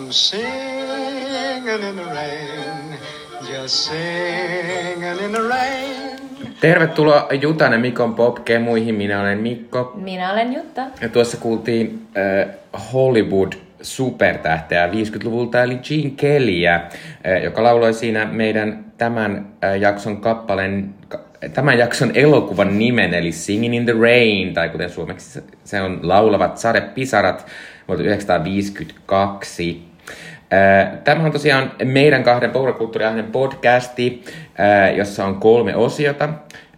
I'm singing in the rain, just singing in the rain. Tervetuloa Jutan ja Mikon Pop-kemuihin. Minä olen Mikko. Minä olen Jutta. Ja tuossa kuultiin Hollywood-supertähteä 50-luvulta, eli Gene Kellyä, joka lauloi siinä meidän tämän jakson elokuvan nimen, eli Singing in the Rain, tai kuten suomeksi se on Laulavat sadepisarat, vuonna 1952. Tämä on tosiaan meidän kahden populaarikulttuuriahden podcasti, jossa on 3 osiota.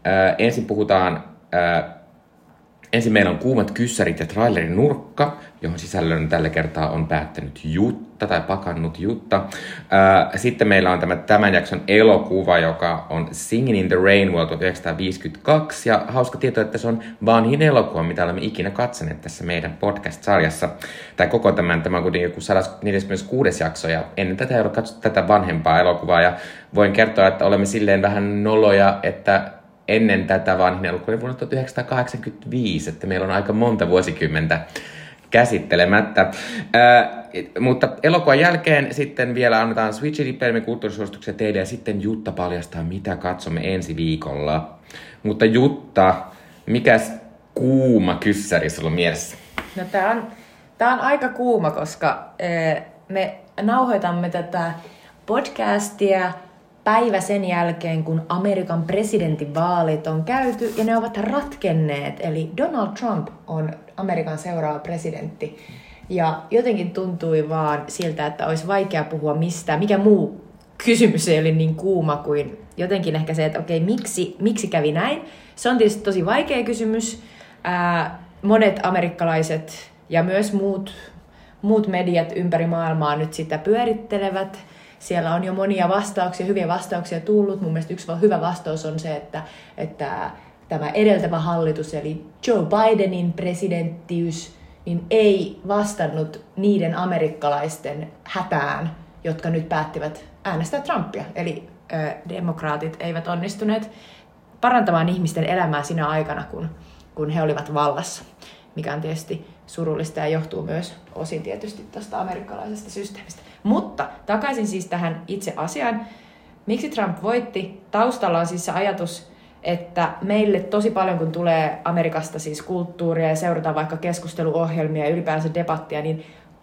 Ensin meillä on kuumat kyssärit ja trailerin nurkka, johon sisällön tällä kertaa on päättänyt Jutta tai pakannut Jutta. Sitten meillä on tämän jakson elokuva, joka on Singing in the Rain vuonna 1952. Ja hauska tieto, että se on vanhin elokuva, mitä olemme ikinä katsoneet tässä meidän podcast-sarjassa. Tai koko tämä on kuitenkin joku 146. jakso, ja ennen tätä ei ole katsottu tätä vanhempaa elokuvaa. Ja voin kertoa, että olemme silleen vähän noloja, että ennen tätä vanhin elokuva oli vuonna 1985, että meillä on aika monta vuosikymmentä käsittelemättä. Mutta elokuvan jälkeen sitten vielä annetaan Switchy-dippeilemme kulttuurisuosituksia teille, ja sitten Jutta paljastaa, mitä katsomme ensi viikolla. Mutta Jutta, mikäs kuuma kyssäri sulla on mielessä? No tää on aika kuuma, koska me nauhoitamme tätä podcastia päivä sen jälkeen, kun Amerikan presidentinvaalit on käyty ja ne ovat ratkenneet. Eli Donald Trump on Amerikan seuraava presidentti. Ja jotenkin tuntui vaan siltä, että olisi vaikea puhua mistään. Mikä muu kysymys ei ole niin kuuma kuin jotenkin ehkä se, että okei, miksi kävi näin? Se on tietysti tosi vaikea kysymys. Monet amerikkalaiset ja myös muut mediat ympäri maailmaa nyt sitä pyörittelevät. Siellä on jo monia vastauksia, hyviä vastauksia tullut. Mun mielestä yksi hyvä vastaus on se, että tämä edeltävä hallitus, eli Joe Bidenin presidenttiys, niin ei vastannut niiden amerikkalaisten hätään, jotka nyt päättivät äänestää Trumpia. Eli demokraatit eivät onnistuneet parantamaan ihmisten elämää sinä aikana, kun he olivat vallassa, mikä on tietysti surullista ja johtuu myös osin tietysti tästä amerikkalaisesta systeemistä. Mutta takaisin siis tähän itse asiaan. Miksi Trump voitti? Taustalla on siis se ajatus, että meille tosi paljon, kun tulee Amerikasta siis kulttuuria ja seurataan vaikka keskusteluohjelmia ja ylipäänsä debattia, niin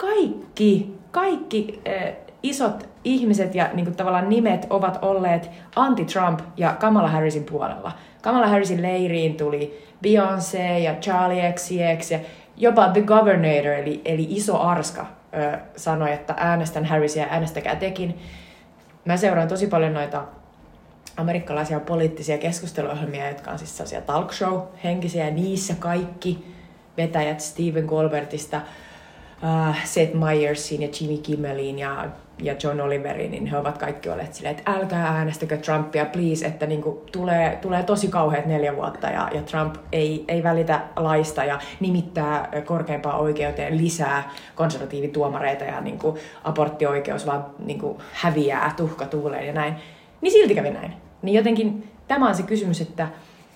kaikki isot ihmiset ja niin kuin tavallaan nimet ovat olleet anti-Trump ja Kamala Harrisin puolella. Kamala Harrisin leiriin tuli Beyoncé ja Charlie XCX ja jopa The Governor, eli iso arska, sanoi, että äänestän Harrisia ja äänestäkää tekin. Mä seuraan tosi paljon noita amerikkalaisia poliittisia keskusteluohjelmia, jotka on siis sellaisia talk show-henkisiä, ja niissä kaikki vetäjät Stephen Colbertista, Seth Meyersiin ja Jimmy Kimmeliin ja John Oliveriin, niin he ovat kaikki olleet silleen, että älkää äänestäkö Trumpia, please, että niinku tulee tosi kauheat 4 vuotta ja Trump ei välitä laista ja nimittää korkeimpaan oikeuteen lisää konservatiivituomareita ja niinku aborttioikeus vaan niinku häviää tuhka tuuleen ja näin. Niin silti kävi näin. Niin jotenkin tämä on se kysymys, että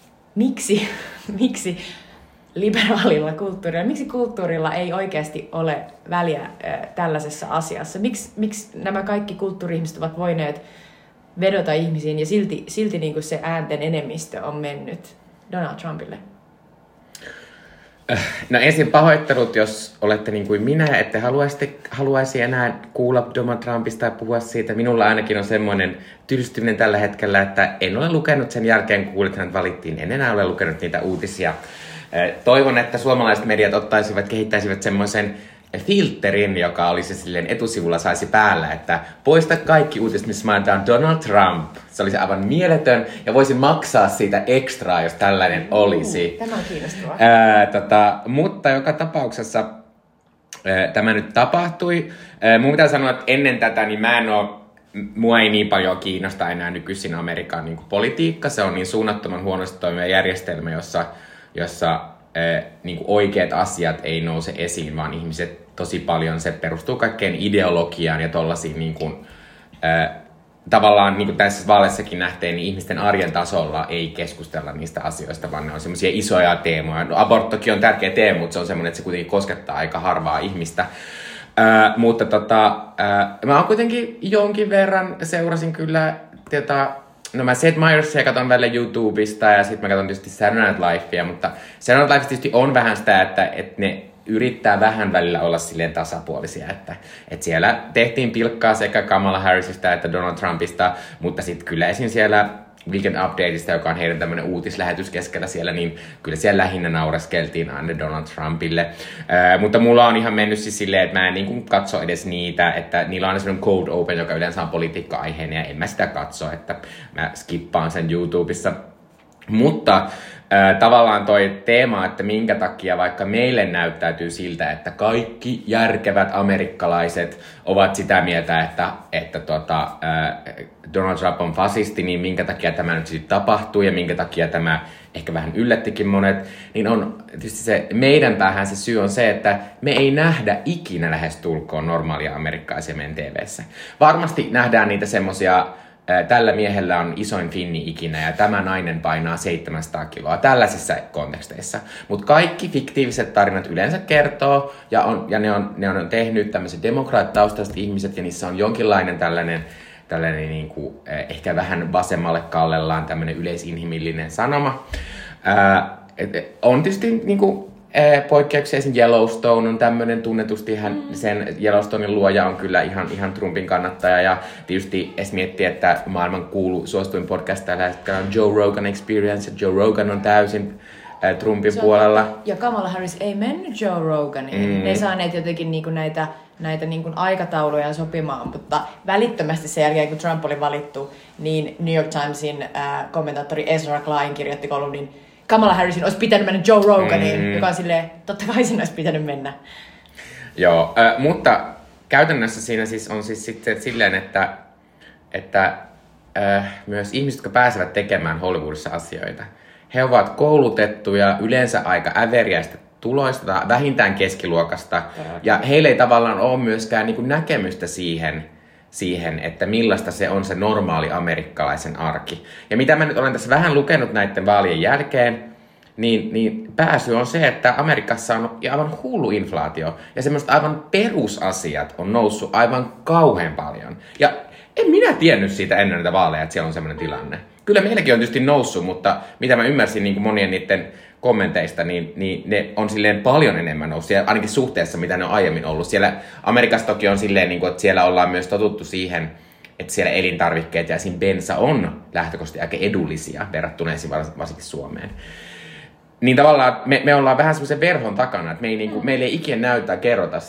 miksi liberaalilla kulttuurilla, miksi kulttuurilla ei oikeasti ole väliä tällaisessa asiassa? Miksi nämä kaikki kulttuuri-ihmiset ovat voineet vedota ihmisiin ja silti niin kuin se äänten enemmistö on mennyt Donald Trumpille? No ensin pahoittelut, jos olette niin kuin minä, ette haluaisi enää kuulla Donald Trumpista ja puhua siitä. Minulla ainakin on semmoinen tylstyminen tällä hetkellä, että en ole lukenut sen jälkeen, kun kuulit, että hänet valittiin. En enää ole lukenut niitä uutisia. Toivon, että suomalaiset mediat kehittäisivät semmoisen filterin, joka olisi silleen etusivulla saisi päällä, että poista kaikki uutiset, missä mainitaan Donald Trump. Se olisi aivan mieletön ja voisin maksaa siitä ekstraa, jos tällainen olisi. Tämä on kiinnostavaa. Mutta joka tapauksessa tämä nyt tapahtui. Mun pitää sanoa, että ennen tätä niin mua ei niin paljon kiinnosta enää nykyisin Amerikan niin kuin politiikka. Se on niin suunnattoman huonosti toimiva järjestelmä, jossa niin kuin oikeat asiat ei nouse esiin, vaan ihmiset tosi paljon, se perustuu kaikkeen ideologiaan ja tollaisiin niin kuin, tavallaan niin kuin tässä vaaleissakin nähtiin, niin ihmisten arjen tasolla ei keskustella niistä asioista, vaan ne on semmoisia isoja teemoja. No, aborttokin on tärkeä teema, mutta se on semmoinen, että se kuitenkin koskettaa aika harvaa ihmistä. Mutta mä oon kuitenkin jonkin verran seurasin kyllä no mä Seth Meyersia katon välillä YouTubesta ja sit mä katon tietysti Saturday Night Livea, mutta Saturday Night Live tietysti on vähän sitä, että ne yrittää vähän välillä olla silleen tasapuolisia, että siellä tehtiin pilkkaa sekä Kamala Harrisista että Donald Trumpista, mutta sitten kyllä esim. Siellä Weekend Updateista, joka on heidän tämmönen uutislähetys keskellä siellä, niin kyllä siellä lähinnä naureskeltiin aina Donald Trumpille. Mutta mulla on ihan mennyt siis silleen, että mä en niin katso edes niitä, että niillä on aina semmoinen Cold Open, joka yleensä on politiikka-aiheinen, ja en mä sitä katso, että mä skippaan sen YouTubessa. Mutta tavallaan toi teema, että minkä takia vaikka meille näyttäytyy siltä, että kaikki järkevät amerikkalaiset ovat sitä mieltä, että Donald Trump on fasisti, niin minkä takia tämä nyt sitten tapahtuu ja minkä takia tämä ehkä vähän yllättikin monet, niin on tietysti se meidän päähän se syy on se, että me ei nähdä ikinä lähestulkoon normaalia amerikkalaisia meidän TV:ssä. Varmasti nähdään niitä semmosia, tällä miehellä on isoin finni ikinä ja tämä nainen painaa 700 kiloa tällaisissa konteksteissa. Mutta kaikki fiktiiviset tarinat yleensä kertoo ja ne on tehnyt tämmöiset demokraattitaustaiset ihmiset ja niissä on jonkinlainen tällainen niin kuin, ehkä vähän vasemmalle kallellaan tämmöinen yleisinhimillinen sanoma. On tietysti niin kuin, poikkeuksia, esimerkiksi Yellowstone on tämmöinen tunnetusti, sen Yellowstonein luoja on kyllä ihan Trumpin kannattaja, ja tietysti edes miettii, että maailman suosituin podcast tällä hetkellä on Joe Rogan Experience, ja Joe Rogan on täysin Trumpin puolella. Ja Kamala Harris ei mennyt Joe Roganiin. Ne ei saaneet jotenkin niinku näitä niinku aikatauluja sopimaan, mutta välittömästi sen jälkeen, kun Trump oli valittu, niin New York Timesin kommentaattori Ezra Klein kirjoitti kolumnin, Kamala Harrisin olisi pitänyt mennä Joe Roganiin, joka on silleen, totta kai sen olisi pitänyt mennä. Joo, mutta käytännössä siinä siis on siis sitten silleen, että myös ihmiset, jotka pääsevät tekemään Hollywoodissa asioita, he ovat koulutettuja, yleensä aika äveriäistä tuloista tai vähintään keskiluokasta, ja heillä ei tavallaan ole myöskään niin kuin näkemystä siihen, että millaista se on se normaali amerikkalaisen arki. Ja mitä mä nyt olen tässä vähän lukenut näiden vaalien jälkeen, niin pääsy on se, että Amerikassa on aivan hullu inflaatio, ja semmoiset aivan perusasiat on noussut aivan kauhean paljon. Ja en minä tiennyt siitä ennen näitä vaaleja, että siellä on semmoinen tilanne. Kyllä meilläkin on tietysti noussut, mutta mitä mä ymmärsin niin kuin monien niiden kommenteista, niin ne on silleen paljon enemmän noussut, ainakin suhteessa, mitä ne on aiemmin ollut. Siellä Amerikassa toki on silleen, niin kuin, että siellä ollaan myös totuttu siihen, että siellä elintarvikkeet ja esim. Bensa on lähtökohtaisesti aika edullisia verrattuna varsinkin Suomeen. Niin tavallaan me ollaan vähän semmoisen verhon takana, että meille ei ikinä näytä kerrota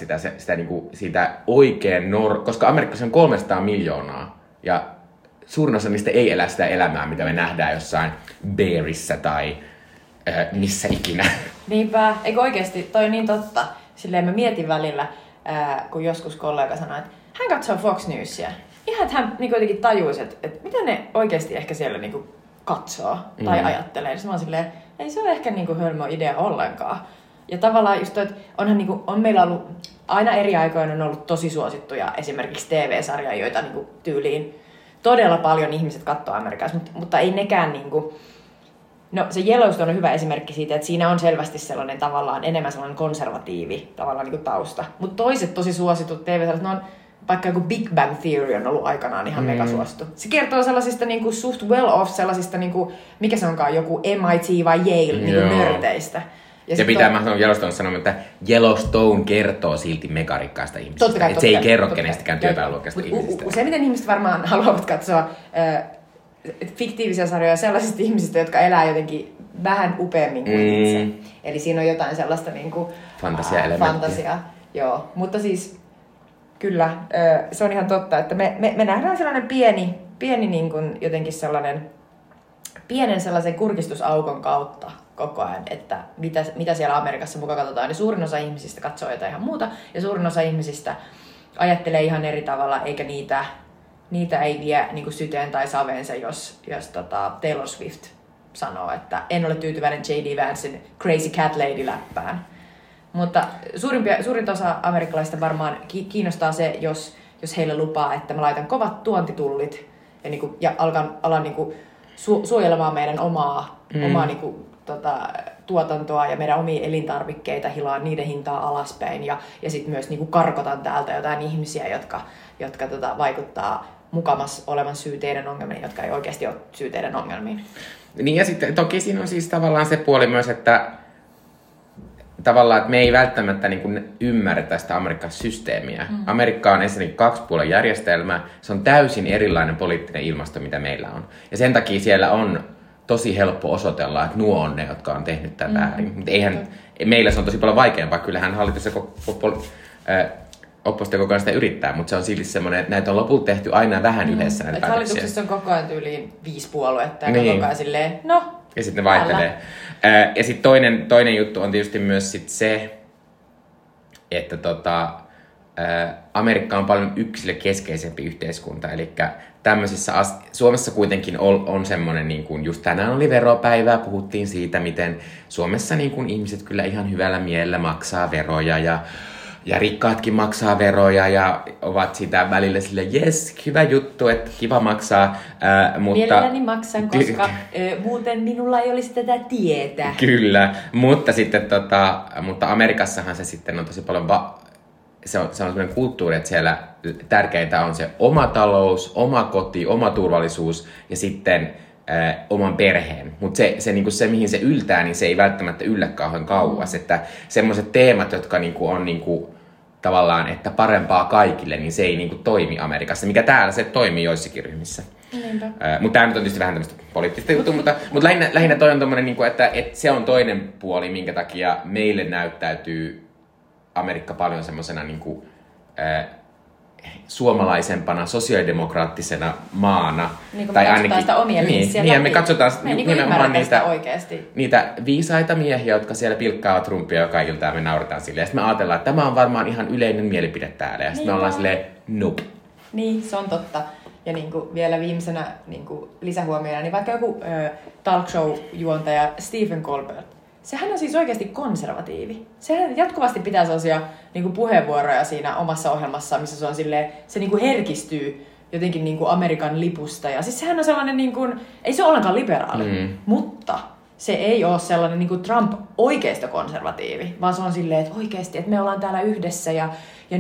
sitä oikein koska Amerikassa on 300 miljoonaa ja suurin osa niistä ei elä sitä elämää, mitä me nähdään jossain Bearissä tai missä ikinä. Niinpä, eikö oikeesti, toi on niin totta. Silleen mä mietin välillä, kun joskus kollega sanoi, että hän katsoo Fox Newsia. Ihan, että hän niin jotenkin tajuisi, että mitä ne oikeasti ehkä siellä niin katsoo tai ajattelee. Niin mä oon silleen, ei se ole ehkä niin hölmö idea ollenkaan. Ja tavallaan just toi, että on meillä ollut aina eri aikoina on ollut tosi suosittuja esimerkiksi TV-sarjoja, joita niin tyyliin todella paljon ihmiset katsoo Amerikassa, mutta ei nekään niinku. No se Yellowstone on hyvä esimerkki siitä, että siinä on selvästi sellainen tavallaan enemmän sellainen konservatiivi tavallaan niinku tausta. Mutta toiset tosi suositut TV-sarjat, ne on vaikka joku Big Bang Theory on ollut aikanaan ihan mega suosittu. Se kertoo sellaisista niinku suht well off, sellaisista niinku, mikä se onkaan, joku MIT vai Yale niinku nörteistä. Ja pitää mä sanon Yellowstone sanoa, että Yellowstone kertoo silti megarikkaista ihmisistä. Että se ei kerro kenestäkään työväenluokkaista ihmisistä. Useimmiten ihmiset varmaan haluavat katsoa fiktiivisiä sarjoja sellaisista ihmisistä, jotka elää jotenkin vähän upeammin kuin itse. Eli siinä on jotain sellaista niinku fantasiaa. Joo, mutta siis kyllä, se on ihan totta, että me nähdään sellainen pieni niin kuin jotenkin pienen sellaisen kurkistusaukon kautta koko ajan, että mitä siellä Amerikassa mukaan katsotaan. Niin suurin osa ihmisistä katsoo jotain ihan muuta, ja suurin osa ihmisistä ajattelee ihan eri tavalla, eikä niitä ei vie niin kuin syteen tai saveensa, jos Taylor Swift sanoo, että en ole tyytyväinen J.D. Vancein Crazy Cat Lady-läppään. Mutta suurin osa amerikkalaisista varmaan kiinnostaa se, jos heille lupaa, että mä laitan kovat tuontitullit ja alan niin kuin suojelemaan meidän omaa niin kuin, tuotantoa ja meidän omia elintarvikkeita, hilaan niiden hintaa alaspäin ja sitten myös niin kuin karkotan täältä jotain ihmisiä, jotka vaikuttaa mukamas olevan syy teidän ongelmiin, jotka ei oikeasti ole syy teidän ongelmiin. Niin ja sitten toki siinä on siis tavallaan se puoli myös, että tavallaan, että me ei välttämättä niin kuin ymmärretä sitä Amerikan systeemiä. Amerikka on ensinnäkin kaksipuolen järjestelmä. Se on täysin erilainen poliittinen ilmasto, mitä meillä on. Ja sen takia siellä on tosi helppo osoitella, että nuo on ne, jotka on tehnyt tätä väärin. Mutta meillä se on tosi paljon vaikeampaa. Kyllähän hallitus ja oppositio koko ajan sitä yrittää, mutta se on silti semmoinen, että näitä on lopulta tehty aina vähän yhdessä näitä päätöksiä. Hallituksessa on koko ajan tyyliin 5 puoluetta ja koko ajan silleen, no. Ja sitten ne vaihtelee. Ja sitten toinen juttu on tietysti myös sit se, että Amerikka on paljon yksilökeskeisempi yhteiskunta. Eli tämmöisissä Suomessa kuitenkin on semmoinen, niin kuin just tänään oli veropäivää, puhuttiin siitä, miten Suomessa niin kuin ihmiset kyllä ihan hyvällä mielellä maksaa veroja ja rikkaatkin maksaa veroja ja ovat sitä välillä sille jes, hyvä juttu, että kiva maksaa. Mutta mielelläni maksan, koska muuten minulla ei olisi tätä tietä. Kyllä, mutta sitten mutta Amerikassahan se sitten on tosi paljon se on sellainen kulttuuri, että siellä tärkeintä on se oma talous, oma koti, oma turvallisuus ja sitten oman perheen. Mutta se, mihin se yltää, niin se ei välttämättä yllä kauhean kauas. Että semmoiset teemat, jotka niinku on niinku, tavallaan, että parempaa kaikille, niin se ei niinku toimi Amerikassa. Mikä täällä se toimii joissakin ryhmissä. Mutta tämä nyt on tietysti vähän tämmöistä poliittista juttua, mutta lähinnä toi on tommonen, niinku, että se on toinen puoli, minkä takia meille näyttäytyy Amerikka paljon semmosena niinku, suomalaisempana, sosiaalidemokraattisena maana. Niin kuin me katsotaan sitä omia linssiä läpi. Me katsotaan nimenomaan niitä viisaita miehiä, jotka siellä pilkkaavat Trumpia joka ilta ja me naurataan silleen. Ja sitten me ajatellaan, että tämä on varmaan ihan yleinen mielipide täällä. Ja sitten me ollaan silleen, nope. Niin, se on totta. Ja niin kuin vielä viimeisenä niin kuin lisähuomioina, niin vaikka joku talk show-juontaja Stephen Colbert, sehän on siis oikeasti konservatiivi. Sehän jatkuvasti pitää sellaisia niin kuin puheenvuoroja siinä omassa ohjelmassaan, missä se on silleen, se niin kuin herkistyy jotenkin niin kuin Amerikan lipusta. Ja siis sehän on sellainen, niin kuin, ei se ole ollenkaan liberaali, mutta se ei ole sellainen niin kuin Trump oikeisto-konservatiivi, vaan se on silleen, että oikeasti, että me ollaan täällä yhdessä ja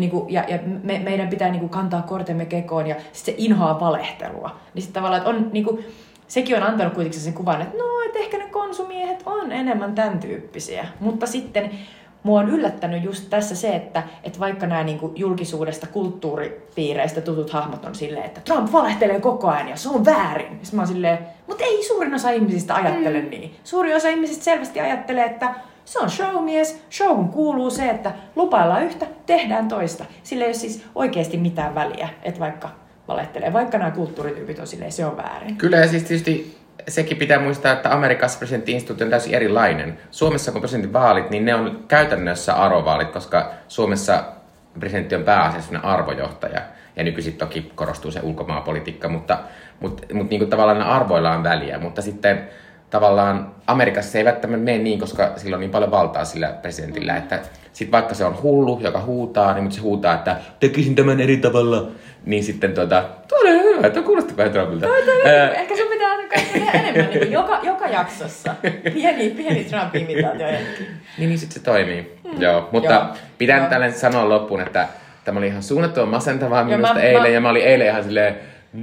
meidän pitää niin kuin kantaa kortemme kekoon ja sitten se inhoaa valehtelua. Niin sitten tavallaan, että on niin kuin, sekin on antanut kuitenkin sen kuvan, että että ehkä ne konsumiehet on enemmän tämän tyyppisiä. Mutta sitten mua on yllättänyt just tässä se, että vaikka nämä niinku julkisuudesta, kulttuuripiireistä tutut hahmot on silleen, että Trump valehtelee koko ajan ja se on väärin. Sitten mä oon silleen, mutta ei suurin osa ihmisistä ajattele niin. Suuri osa ihmisistä selvästi ajattelee, että se on showmies. Showhun kuuluu se, että lupaillaan yhtä, tehdään toista. Sillä ei ole siis oikeasti mitään väliä, että vaikka valehtelee. Vaikka nämä kulttuurityypit on silleen, se on väärin. Kyllä ja siis tietysti sekin pitää muistaa, että Amerikassa presidentti-instituutio on täysin erilainen. Suomessa kun presidentinvaalit, niin ne on käytännössä arvovaalit, koska Suomessa presidentti on pääasiassa arvojohtaja. Ja nykyisin toki korostuu se ulkomaanpolitiikka, mutta niin kuin tavallaan arvoilla on väliä. Mutta sitten tavallaan Amerikassa se ei välttämättä mene niin, koska sillä on niin paljon valtaa sillä presidentillä, että sitten vaikka se on hullu, joka huutaa, niin mutta se huutaa, että tekisin tämän eri tavalla, niin sitten tuo oli hyvä, tuo kuulosti vähän Trumpilta. Ehkä sun pitää tehdä enemmän niin joka jaksossa. Pieni Trump-imitaatio hetki. Niin sitten se toimii. Joo, mutta pitää nyt tällainen sanoa loppuun, että tämä oli ihan suunnattoman masentavaa minusta eilen, ja mä olin eilen ihan silleen,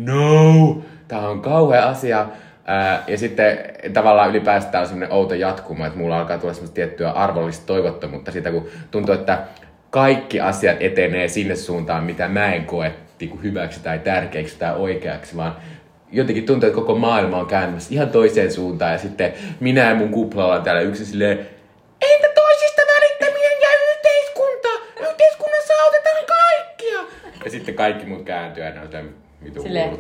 no, tää on kauhea asia. Ja sitten tavallaan ylipäätään tää on semmoinen outo jatkuma, että mulla alkaa tulla semmoista tiettyä arvollista toivottomuutta siitä, kun tuntuu, että kaikki asiat etenee sinne suuntaan, mitä mä en koe hyväksi tai tärkeäksi tai oikeaksi, vaan jotenkin tuntuu, että koko maailma on kääntymässä ihan toiseen suuntaan ja sitten minä ja mun kuplalla on täällä yksin silleen, entä toisista välittäminen ja yhteiskunta? Yhteiskunnassa autetaan kaikkia! Ja sitten kaikki muut kääntyy ja ne on silleen, vitu hullut.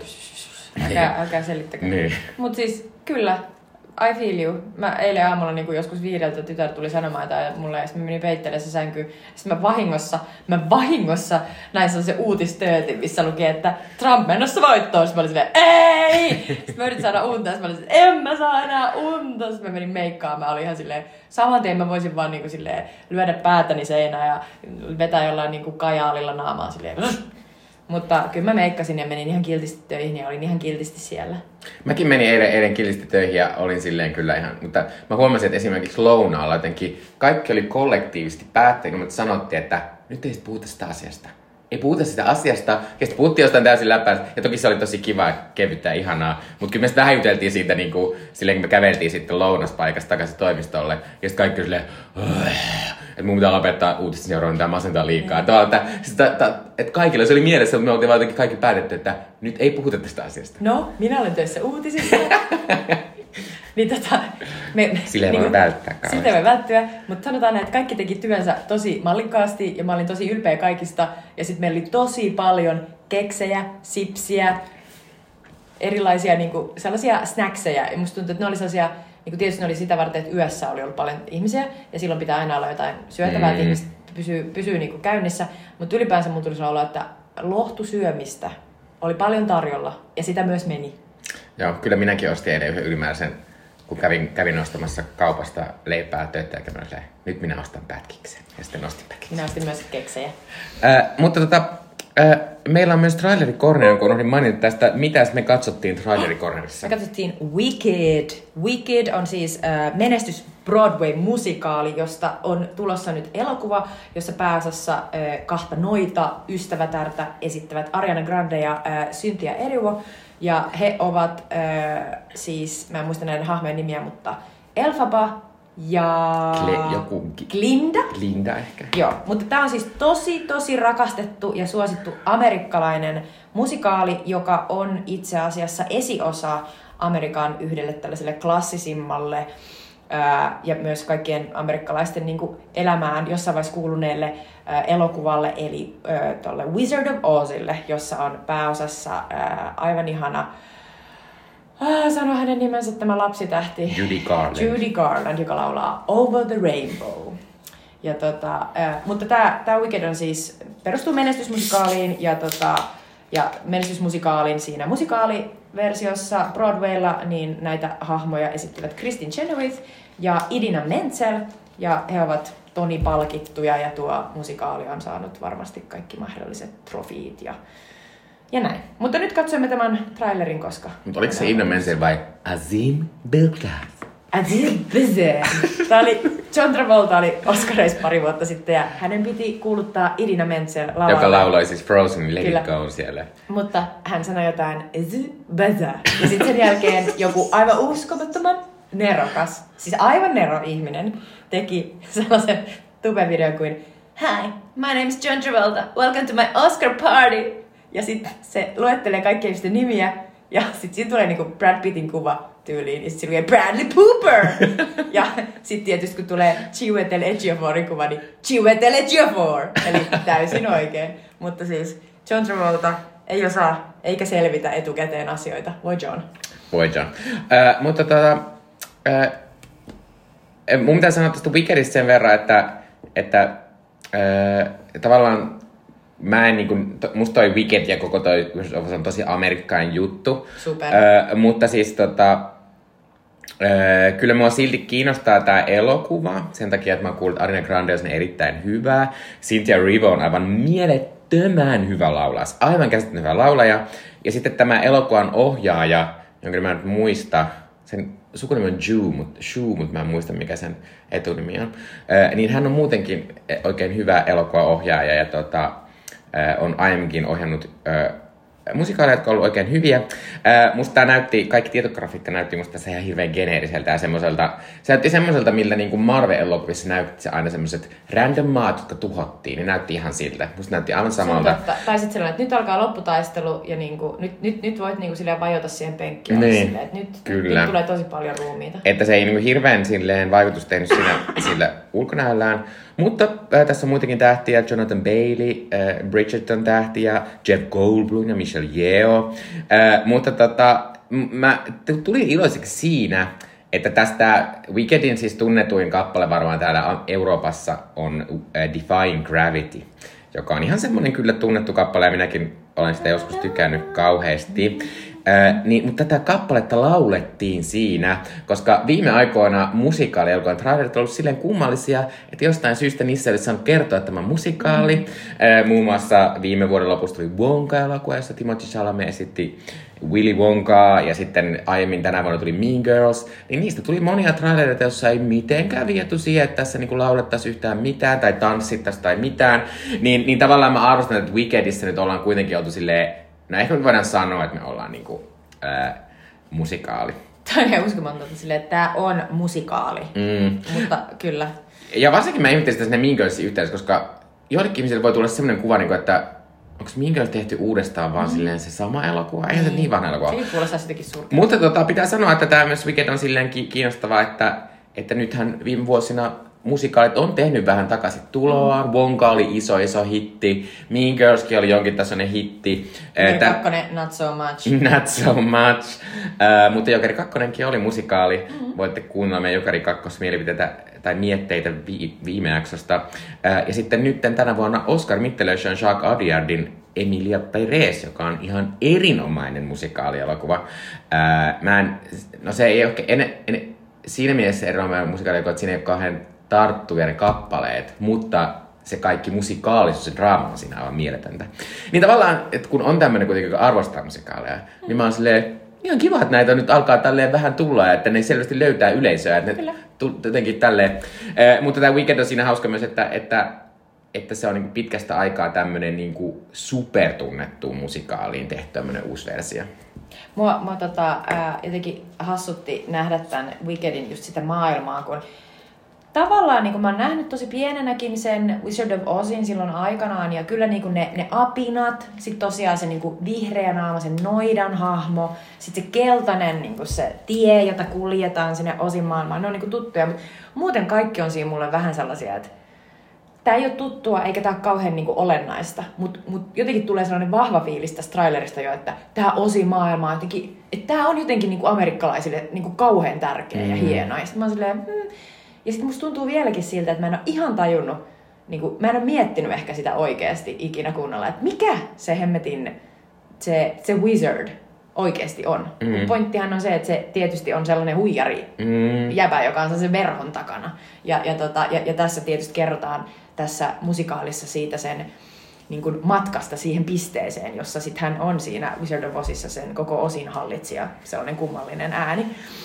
Älkää selittäkää. Niin. Mut siis kyllä, I feel you. Mä eilen aamulla niin joskus 5 tytär tuli sanomaan jotain mulle ja sitten mä menin peittelemään se sänkyyn. Sitten mä vahingossa näin se uutistöötin, missä luki, että Trump menossa voittoon. Sitten mä olin silleen, ei! Sitten mä yritin saada unta ja sitten mä olin silleen, en mä saa enää unta. Sitten mä menin meikkaamaan. Mä olin ihan silleen, saman tien mä voisin vaan niin silleen lyödä päätäni seinään ja vetää jollain niin kajaalilla naamaan silleen. Mutta kyllä mä meikkasin ja menin ihan kiltisti töihin ja olin ihan kiltisti siellä. Mäkin menin eilen kiltisti töihin ja olin silleen kyllä ihan, mutta mä huomasin, että esimerkiksi lounaalla jotenkin kaikki oli kollektiivisesti päättänyt, mutta sanottiin, että nyt ei puhuta sitä asiasta. Ei puhuta sitä asiasta, ja sitten puhuttiin jostain täysin läpää, ja toki se oli tosi kiva, kevyttä ja ihanaa, mutta kyllä me vähän juteltiin siitä niin kuin, silleen, kun me käveltiin sitten lounaspaikasta takaisin toimistolle, ja sitten kaikki silleen, että mun pitää lopettaa uutisten seuraava, tämä masentaa liikaa. Että kaikilla se oli mielessä, mutta me oltiin vaan kaikki päätetty, että nyt ei puhuta tästä asiasta. No, minä olen töissä uutisissa. Niin silleen voi välttää kauheasti. Siltä voi välttyä, mutta sanotaan, että kaikki teki työnsä tosi mallikkaasti ja mä olin tosi ylpeä kaikista. Ja sitten meillä oli tosi paljon keksejä, sipsiä, erilaisia niinku, sellaisia snackseja. Ja musta tuntuu, että ne oli sellaisia, niinku tietysti ne oli sitä varten, että yössä oli ollut paljon ihmisiä. Ja silloin pitää aina olla jotain syötävää, että ihmiset pysyy niinku käynnissä. Mutta ylipäänsä mun tulisi olla, että lohtusyömistä oli paljon tarjolla ja sitä myös meni. Joo, kyllä minäkin ostin eilen yhden ylimääräisen, kun kävin ostamassa kaupasta leipää töittäjäkämään. Nyt minä ostan pätkiksen. Ja sitten ostin pätkiksen. Minä ostin myös keksejä. Mutta meillä on myös Traileri Corner, kun unohdin mainita tästä, mitäs me katsottiin Traileri Cornerissa. Me katsottiin Wicked. Wicked on siis menestys Broadway-musikaali, josta on tulossa nyt elokuva, jossa pääosassa kahta noita ystävätärtä esittävät Ariana Grande ja Cynthia Erivo. Ja he ovat siis, mä en muista näiden hahmojen nimiä, mutta Elphaba ja Glinda. Glinda ehkä. Joo, mutta tää on siis tosi rakastettu ja suosittu amerikkalainen musikaali, joka on itse asiassa esiosa Amerikan yhdelle tällaiselle klassisimmalle ja myös kaikkien amerikkalaisten niin kuin elämään jossain vaiheessa kuuluneelle elokuvalle, eli tuolle Wizard of Ozille, jossa on pääosassa aivan ihana, sano hänen nimensä tämä lapsitähti. Judy Garland, joka laulaa Over the Rainbow. Ja mutta tämä Wicked on siis, perustuu menestysmusikaaliin ja menestysmusikaalin siinä musikaaliversiossa Broadwaylla, niin näitä hahmoja esittivät Kristin Chenoweth ja Idina Menzel, ja he ovat Tony-palkittuja, ja tuo musikaali on saanut varmasti kaikki mahdolliset trofiit ja näin. Mutta nyt katsomme tämän trailerin, koska... Mutta oliko se Idina Menzel vai Azim Bilkaz? Azim Bilkaz. Tämä oli John Travolta oli Oscareissa pari vuotta sitten, ja hänen piti kuuluttaa Idina Menzel lavalle. Joka lauloi siis Frozen Let It Go siellä. Mutta hän sanoi jotain Azim Bilkaz. Ja sitten sen jälkeen joku aivan uskomattoman nerokas, siis aivan nero ihminen, teki sellaisen tubevideon kuin Hi, my name is John Travolta, welcome to my Oscar party. Ja sitten se luettelee kaikkien ihmisten nimiä, ja sitten siinä tulee niinku Brad Pittin kuva tyyliin, ja sitten se lukee Bradley Cooper. Ja sitten tietysti kun tulee Chiwetel Ejioforin kuva, niin Chiwetel Ejiofor, eli täysin oikein. Mutta siis John Travolta ei osaa eikä selvitä etukäteen asioita. Voi John. Voi John. Mutta mun pitää sanoa tästä Wickedistä sen verran, että tavallaan mä en niinku, musta toi Wicked ja koko toi on tosi amerikkalainen juttu. Super. Mutta siis kyllä mua silti kiinnostaa tää elokuva, sen takia, että mä oon kuullut, että Ariana Grande on erittäin hyvä. Cynthia Erivo on aivan mielettömän hyvä laulaja, aivan käsittämätön hyvä laulaja. Ja sitten tämä elokuvan ohjaaja, jonka mä en muista, sen sukunimi on Shue, mutta mä en muista mikä sen etunimi on. Niin hän on muutenkin oikein hyvä elokuvaohjaaja ja on aiemminkin ohjannut musikaaleja, jotka on ollut oikein hyviä. Musta kaikki tietografiikka näytti musta tässä ihan hirveän geneeriseltä ja semmoiselta, se näytti semmoiselta, miltä niin Marvel-elokuvissa näytti aina semmoiset random maat, jotka tuhottiin, niin näytti ihan siltä. Musta näytti aivan samalta. Tai sitten sellainen, että nyt alkaa lopputaistelu ja niinku, nyt voit niinku silleen vajota siihen penkkiin. Niin, silleen, että nyt tulee tosi paljon ruumiita. Että se ei niinku hirveän silleen vaikutus tehnyt sillä ulkonäöllään. Mutta tässä on muitakin tähtiä, Jonathan Bailey, Bridgerton tähtiä, Jeff Goldblum ja Michelle Yeoh. Mutta mä tulin iloiseksi siinä, että tästä Wickedin siis tunnetuin kappale varmaan täällä Euroopassa on Defying Gravity, joka on ihan semmonen kyllä tunnettu kappale ja minäkin olen sitä joskus tykännyt kauheasti. Mutta tätä kappaletta laulettiin siinä, koska viime aikoina musikaali-elokuvan trailerit on ollut silleen kummallisia, että jostain syystä niissä ei ole saanut kertoa tämä musikaali. Muun muassa viime vuoden lopussa tuli Wonka-elokuva, jossa Timothée Chalamet esitti Willy Wonkaa, ja sitten aiemmin tänä vuonna tuli Mean Girls, niin niistä tuli monia trailereita, joissa ei mitenkään viety siihen, että tässä niinku laulettaisiin yhtään mitään, tai tanssittaisiin tai mitään. Niin tavallaan mä arvostan, että Wickedissä nyt ollaan kuitenkin oltu silleen, no ehkä me voidaan sanoa, että me ollaan niinku musikaali. Tämä on ihan uskomatonta silleen, että tää on musikaali, mutta kyllä. Ja varsinkin mä ihmettelin sitä sinne Mean Girlsin yhteydessä, koska joillekin ihmisille voi tulla sellainen kuva, että onko Mean Girls tehty uudestaan vaan silleen se sama elokuva? Eihän se niin vanha elokuva. Sekin kuulostaa jotenkin surkeaa. Mutta pitää sanoa, että tämä myös Wicked on silleen kiinnostavaa, että nythän viime vuosina musikaalit on tehnyt vähän takaisin tuloa. Wonka oli iso hitti. Mean Girlskin oli jonkin tasoinen hitti. Jokeri 2, not so much. Not so much. Mutta Jokeri 2 oli musikaali. Voitte kuunnella meidän Jokeri 2 mielipiteitä tai mietteitä viime jaksosta. Ja sitten nyt tänä vuonna Oscar mittelöissä on Jacques Audiardin Emilia Pérez, joka on ihan erinomainen musikaalielokuva. Se ei ole siinä mielessä erinomainen musikaalielokuva, että siinä ei ole kauhean tarttuvia ne kappaleet, mutta se kaikki musikaalisuus, se draama on siinä aivan mieletöntä. Niin tavallaan, että kun on tämmöinen kuitenkin, joka arvostaa musikaaleja, niin mä oon silleen, ihan kiva, että näitä nyt alkaa tälleen vähän tulla, ja että ne selvästi löytää yleisöä, että ne jotenkin tälleen. Mutta tämä Wicked on siinä hauska myös, että se on niinku pitkästä aikaa tämmöinen niinku supertunnettu musikaaliin tehty tämmöinen uusi versio. Mua jotenkin hassutti nähdä tämän Wickedin just sitä maailmaa, kun tavallaan niin mä oon nähnyt tosi pienenäkin sen Wizard of Ozin silloin aikanaan, ja kyllä niin ne apinat, sitten tosiaan se niin vihreä naama, se noidan hahmo, sitten se keltainen niin se tie, jota kuljetaan sinne Ozin maailmaan, ne on niin tuttuja, mutta muuten kaikki on siinä mulle vähän sellaisia, että tämä ei ole tuttua eikä tämä ole kauhean niin olennaista, mutta jotenkin tulee sellainen vahva fiilis tästä trailerista jo, että tämä Ozi-maailma jotenkin, että tämä on jotenkin niin amerikkalaisille niin kauhean tärkeä ja hieno. Ja sitten mä oon silleen, Ja sitten musta tuntuu vieläkin siltä, että mä en ole ihan tajunnut, niin kuin, mä en ole miettinyt ehkä sitä oikeasti ikinä kunnolla, että mikä se hemmetin, se wizard oikeasti on. Pointtihan on se, että se tietysti on sellainen huijari jäbä, joka on sen verhon takana. Ja tässä tietysti kerrotaan tässä musikaalissa siitä sen niin kuin matkasta siihen pisteeseen, jossa sitten hän on siinä Wizard of Ozissa sen koko Ozin hallitsija, sellainen kummallinen ääni.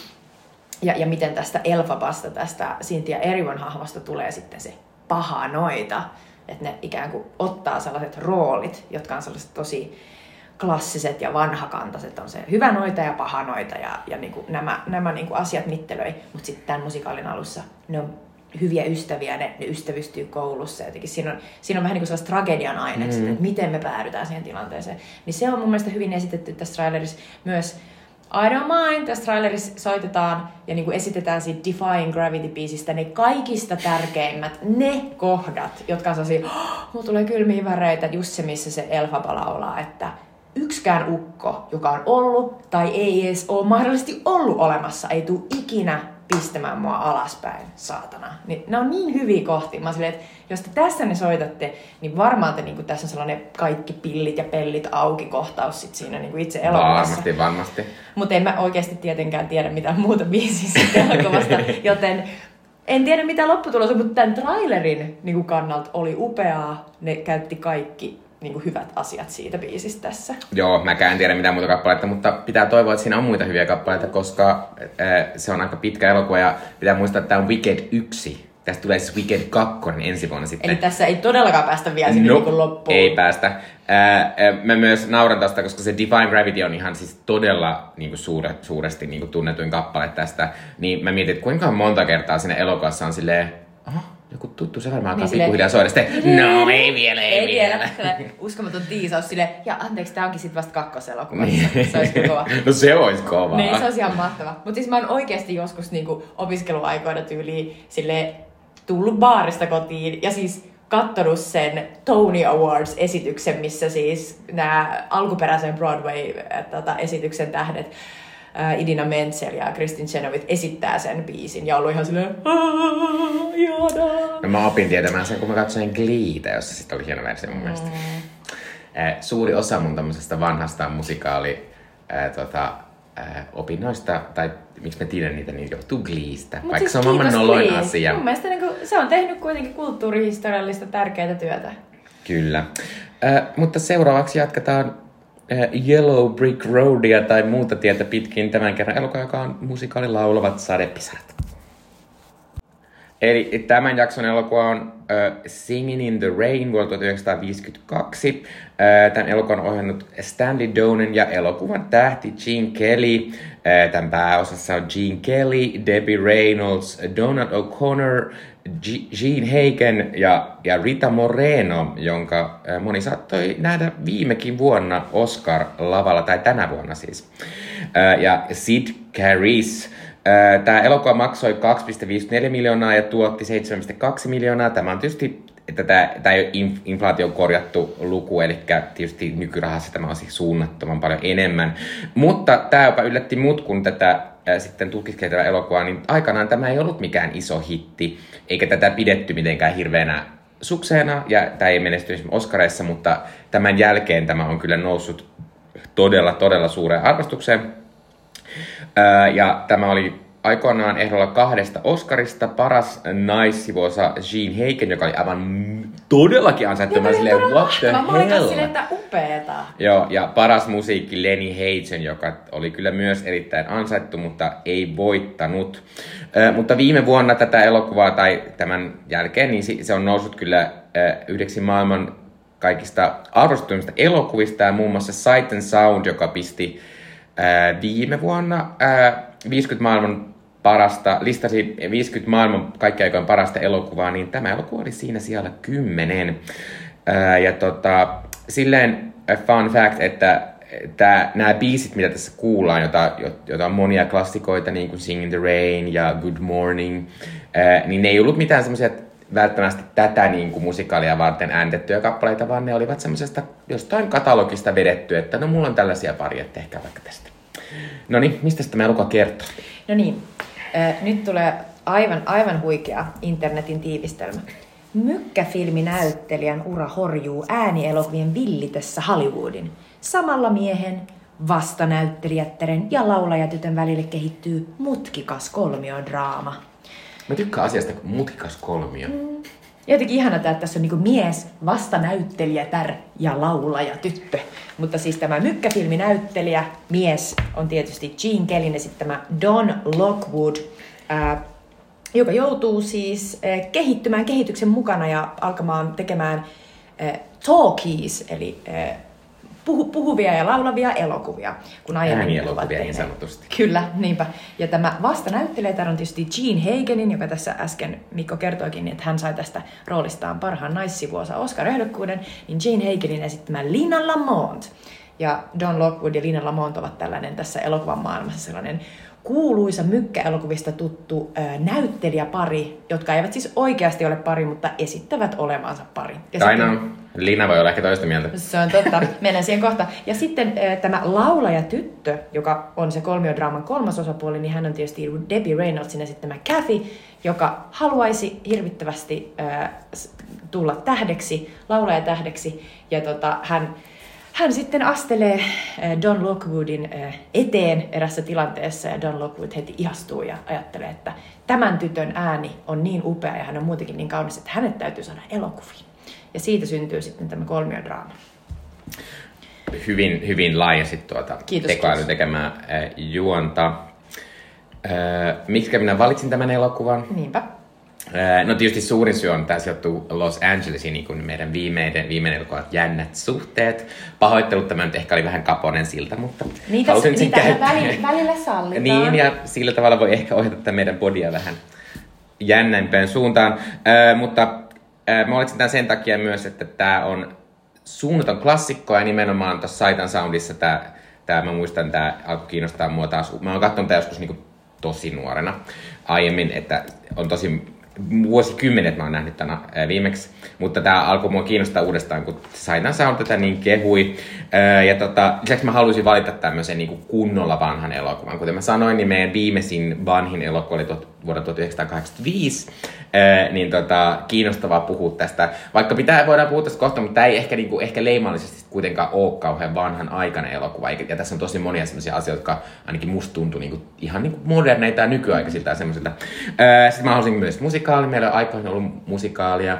Ja miten tästä Elfabasta, tästä Cynthia Erivan hahmosta tulee sitten se paha noita. Että ne ikään kuin ottaa sellaiset roolit, jotka on sellaiset tosi klassiset ja vanhakantaiset. On se hyvä noita ja paha noita ja niin kuin nämä niin kuin asiat mittelöi. Mutta sitten tämän musikaalin alussa ne on hyviä ystäviä, ne ystävystyy koulussa. Jotenkin siinä on vähän niin kuin sellaiset tragedian ainekset, että miten me päädytään siihen tilanteeseen. Niin se on mun mielestä hyvin esitetty tässä trailerissa myös. I don't mind. Tässä trailerissa soitetaan ja niin kuin esitetään siitä Defying Gravity-biisistä ne kaikista tärkeimmät, ne kohdat, jotka on sellaisia, mulla tulee kylmiä väreitä, just se, missä se Elfaba laulaa, että yksikään ukko, joka on ollut tai ei edes ole mahdollisesti ollut olemassa, ei tule ikinä pistämään mua alaspäin, saatana. Niin, ne on niin hyviä kohtia. Mä silleen, että jos te tässä ne soitatte, niin varmaan te, niin kuin, tässä on sellainen kaikki pillit ja pellit auki kohtaus sit siinä niin kuin itse elokuvassa. Varmasti. Mutta en mä oikeasti tietenkään tiedä mitään muuta biisiä elokuvasta, joten en tiedä mitä lopputulos on, mutta tämän trailerin niin kuin kannalta oli upeaa. Ne käytti kaikki niin kuin hyvät asiat siitä biisistä tässä. Joo, mäkään en tiedä mitään muuta kappaleita, mutta pitää toivoa, että siinä on muita hyviä kappaleita, koska se on aika pitkä elokuva ja pitää muistaa, että tämä on Wicked 1. Tästä tulee siis Wicked 2 ensi vuonna sitten. Eli tässä ei todellakaan päästä vielä sinne niin kuin loppuun. Ei päästä. Mä myös nauran tästä, koska se Defying Gravity on ihan siis todella niin kuin suuresti niin kuin tunnetuin kappale tästä. Niin mä mietin, että kuinka monta kertaa siinä elokuvassa on silleen, joku tuttu se varmaan alkaa pikkuhiljaa soida. Sitten, no ei vielä. Uskomaton tiisaus silleen, ja anteeksi, tää onkin sit vasta kakkoselokuvassa. Se olisi kova. No se olisi kova. Niin, se olisi ihan mahtava. Mutta siis mä oon oikeesti joskus niinku opiskeluaikoina tyyliin silleen tullut baarista kotiin ja siis kattonut sen Tony Awards-esityksen, missä siis nämä alkuperäisen Broadway-esityksen tähdet Idina Menzel ja Kristin Chenoweth esittää sen biisin ja ollut ihan silleen ihanaa. No mä opin tietämään sen, kun mä katsoin Gleetä, jossa sitten oli hieno versio mun mielestä. Suuri osa mun tämmöisestä vanhasta musikaali opinnoista, tai miksi mä tiedän niitä, niin johtuu Gleestä, Mut vaikka siis se on maailman noloin Glee. asia. Mun mielestä niin se on tehnyt kuitenkin kulttuurihistoriallista tärkeää työtä. Kyllä. Mutta seuraavaksi jatketaan Yellow Brick Roadia tai muuta tietä pitkin tämän kerran elokuva, joka on musikaali Laulavat sadepisarat. Eli tämän jakson elokuva on Singin' in the Rain vuonna 1952. Tämän elokuvan on ohjannut Stanley Donen ja elokuvan tähti Gene Kelly. Tämän pääosassa on Gene Kelly, Debbie Reynolds, Donald O'Connor, Gene Hagen ja Rita Moreno, jonka moni saattoi nähdä viimekin vuonna Oscar-lavalla, tai tänä vuonna siis. Ja Sid Caris. Tämä elokuva maksoi 2,54 miljoonaa ja tuotti 7,2 miljoonaa. Tämä on tietysti, että tämä ei ole inflaation korjattu luku, eli tietysti nykyrahassa tämä on siis suunnattoman paljon enemmän. Mutta tämä jopa yllätti mut, kun tätä sitten tutkiskeltavaa elokuvaa, niin aikanaan tämä ei ollut mikään iso hitti, eikä tätä pidetty mitenkään hirveänä sukseena, ja tämä ei menestynyt Oscareissa, mutta tämän jälkeen tämä on kyllä noussut todella suureen arvostukseen. Ja tämä oli aikoinaan ehdolla 2 Oscarista, paras naissivuosa Gene Hagen, joka oli aivan todellakin ansaittu. Silleen, what the hell? Mä olin silleen, että upeeta. Joo, ja paras musiikki Lenny Hagen, joka oli kyllä myös erittäin ansaittu, mutta ei voittanut. Mutta viime vuonna tätä elokuvaa, tai tämän jälkeen, niin se on noussut kyllä yhdeksi maailman kaikista arvostetuimmista elokuvista, ja muun muassa Sight and Sound, joka pisti viime vuonna 50 maailman listasi 50 maailman kaikkien aikojen parasta elokuvaa, niin tämä elokuva oli siinä siellä 10. Ja silleen fun fact, että nämä biisit, mitä tässä kuullaan, jota on monia klassikoita, niin kuin Sing in the Rain ja Good Morning, niin ne ei ollut mitään semmoisia välttämättä tätä niin kuin musikaalia varten äänitettyjä kappaleita, vaan ne olivat semmoisesta jostain katalogista vedetty, että no mulla on tällaisia pari, että ehkä vaikka tästä. No niin, mistä tämä elokuva kertoo? No niin, nyt tulee aivan huikea internetin tiivistelmä. Mykkäfilminäyttelijän ura horjuu äänielokuvien villitessä Hollywoodin. Samalla miehen, vastanäyttelijättären ja laulajatytön välille kehittyy mutkikas kolmiodraama. Mä tykkään asiasta kuin mutkikas kolmio. Jotenkin ihana, että tässä on niinku mies, vastanäyttelijätär ja laulajatyttö. Mutta siis tämä mykkäfilminäyttelijä, mies, on tietysti Gene Kellyn esittämä Don Lockwood, joka joutuu siis kehittymään kehityksen mukana ja alkamaan tekemään talkies, eli puhuvia ja laulavia elokuvia. Kun äänielokuvia niin sanotusti. Kyllä, niinpä. Ja tämä vastanäyttelijätär on tietysti Gene Hagenin, joka tässä äsken Mikko kertoikin, että hän sai tästä roolistaan parhaan naissivuosa Oscar-ehdokkuuden, niin Gene Hagenin esittämä Lina Lamont. Ja Don Lockwood ja Lina Lamont ovat tällainen tässä elokuvan maailmassa sellainen kuuluisa mykkäelokuvista tuttu näyttelijäpari, jotka eivät siis oikeasti ole pari, mutta esittävät olevansa pari. Aina Lina voi olla ehkä toista mieltä. Se on totta, mennään siihen kohta. Ja sitten tämä laulajatyttö, joka on se kolmiodraaman kolmas osapuoli, niin hän on tietysti Debbie Reynoldsin esittämä Kathy, joka haluaisi hirvittävästi tulla tähdeksi, laulajatähdeksi, ja hän sitten astelee Don Lockwoodin eteen erässä tilanteessa, ja Don Lockwood heti ihastuu ja ajattelee, että tämän tytön ääni on niin upea ja hän on muutenkin niin kaunis, että hänet täytyy saada elokuviin. Ja siitä syntyy sitten tämä kolmiodraama. Hyvin laajasti tekoäly tekemään juonta. Miksi minä valitsin tämän elokuvan? Niinpä. No tietysti suurin syy on, tämä sijoittuu Los Angelesiin, niin kuin meidän viimeinen elokuva, Jännät suhteet. Pahoittelut, tämä nyt ehkä oli vähän kaponen siltä, mutta halusin sen käyttää. Välillä sallitaan. Niin, ja sillä tavalla voi ehkä ohjata tätä meidän podia vähän jännämpään suuntaan. Mutta mä valitsin tämän sen takia myös, että tämä on suunnaton klassikko, ja nimenomaan tuossa Sight and Soundissa mä muistan, tämä alkoi kiinnostaa mua taas. Mä oon katsonut tämä joskus niin tosi nuorena aiemmin, että on tosi vuosikymmenet mä oon nähnyt tänä viimeksi, mutta tää alkoi mua kiinnostaa uudestaan, kun Sight and Sound tätä niin kehui. Ja lisäksi mä haluaisin valita tämmöisen niin kunnolla vanhan elokuvan. Kuten mä sanoin, niin meidän viimeisin vanhin elokuva oli vuodelta 1985. Niin kiinnostavaa puhua tästä. Vaikka voidaan puhua tästä kohta, mutta tää ei ehkä leimallisesti kuitenkaan ole kauhean vanhan aikainen elokuva. Ja tässä on tosi monia sellaisia asioita, jotka ainakin musta tuntuu niinku, ihan niinku moderneita ja nykyaikaisilta ja semmoisilta. Sitten mä halusin myös musikaali. Meillä on aikoina ollut musikaalia.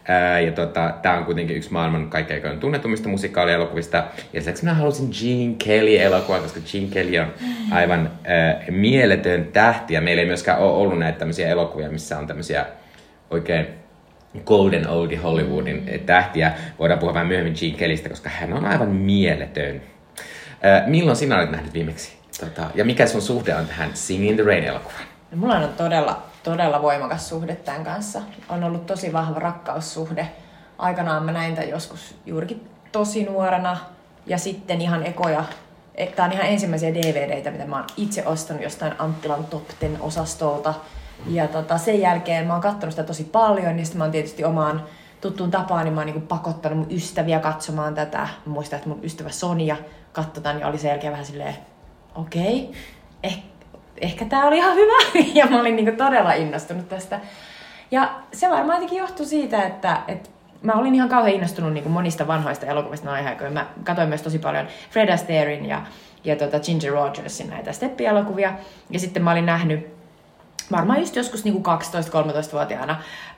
Tää on kuitenkin yksi maailman kaikkein tunnetummista musikaalielokuvista. Ja lisäksi mä halusin Gene Kelly-elokuvaa, koska Gene Kelly on aivan mieletön tähti. Ja meillä ei myöskään ole ollut näitä tämmöisiä elokuvia, missä on tämmöisiä oikein golden oldie Hollywoodin tähtiä. Voidaan puhua vähän myöhemmin Gene Kellystä, koska hän on aivan mieletön. Milloin sinä olet nähnyt viimeksi? Ja mikä sun suhde on tähän Singing in the Rain-elokuvaan? Mulla on todella voimakas suhde tämän kanssa. On ollut tosi vahva rakkaussuhde. Aikanaan mä näin tämän joskus juurikin tosi nuorena. Ja sitten ihan tää on ihan ensimmäisiä DVDitä, mitä mä oon itse ostanut jostain Anttilan Top 10 -osastolta. Ja sen jälkeen mä oon katsonut sitä tosi paljon. Ja sitten mä oon tietysti omaan tuttuun tapaan, niin mä oon niinku pakottanut mun ystäviä katsomaan tätä. Mä muistan, että mun ystävä Sonja katsoi tämän ja oli sen jälkeen vähän silleen, okei, ehkä tää oli ihan hyvä. Ja mä olin niinku todella innostunut tästä. Ja se varmaan jotenkin johtui siitä, että mä olin ihan kauhean innostunut niinku monista vanhoista elokuvista noin aikoina. Mä katsoin myös tosi paljon Fred Astairen ja Ginger Rogersin näitä steppielokuvia. Ja sitten mä olin nähnyt varmaan just joskus niinku 12-13-vuotiaana,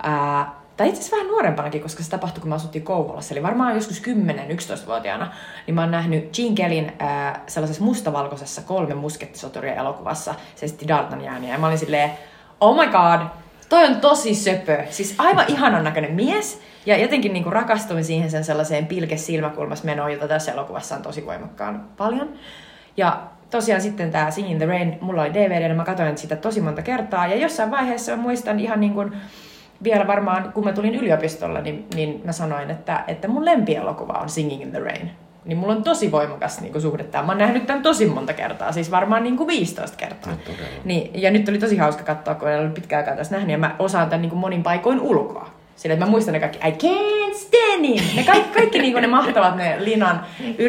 tai itse asiassa vähän nuorempanakin, koska se tapahtui, kun me asuttiin Kouvolassa. Eli varmaan joskus 10-11-vuotiaana, niin mä oon nähnyt Gene Kellyn sellaisessa mustavalkoisessa 3 muskettisoturia elokuvassa. Se esitti D'Artagnania. Ja mä olin silleen, oh my god, toi on tosi söpö. Siis aivan ihanan näköinen mies. Ja jotenkin niinku rakastuin siihen sen sellaiseen pilke-silmäkulmas menoon, jota tässä elokuvassa on tosi voimakkaan paljon. Ja tosiaan sitten tää Singing in the Rain, mulla oli DVD, ja mä katsoin sitä tosi monta kertaa. Ja jossain vaiheessa mä muistan ihan niin kuin vielä varmaan, kun mä tulin yliopistolle, niin mä sanoin, että mun lempielokuva on Singing in the Rain. Niin mulla on tosi voimakas niin kuin suhde tähän. Mä oon nähnyt tämän tosi monta kertaa, siis varmaan niin kuin 15 kertaa. No, niin, ja nyt oli tosi hauska katsoa, kun en ollut pitkään aikaa tässä nähnyt, ja mä osaan tämän niin kuin monin paikoin ulkoa. Sillä että mä muistan ne kaikki, I can't stand him! Ne kaikki niin kuin ne mahtavat ne linan,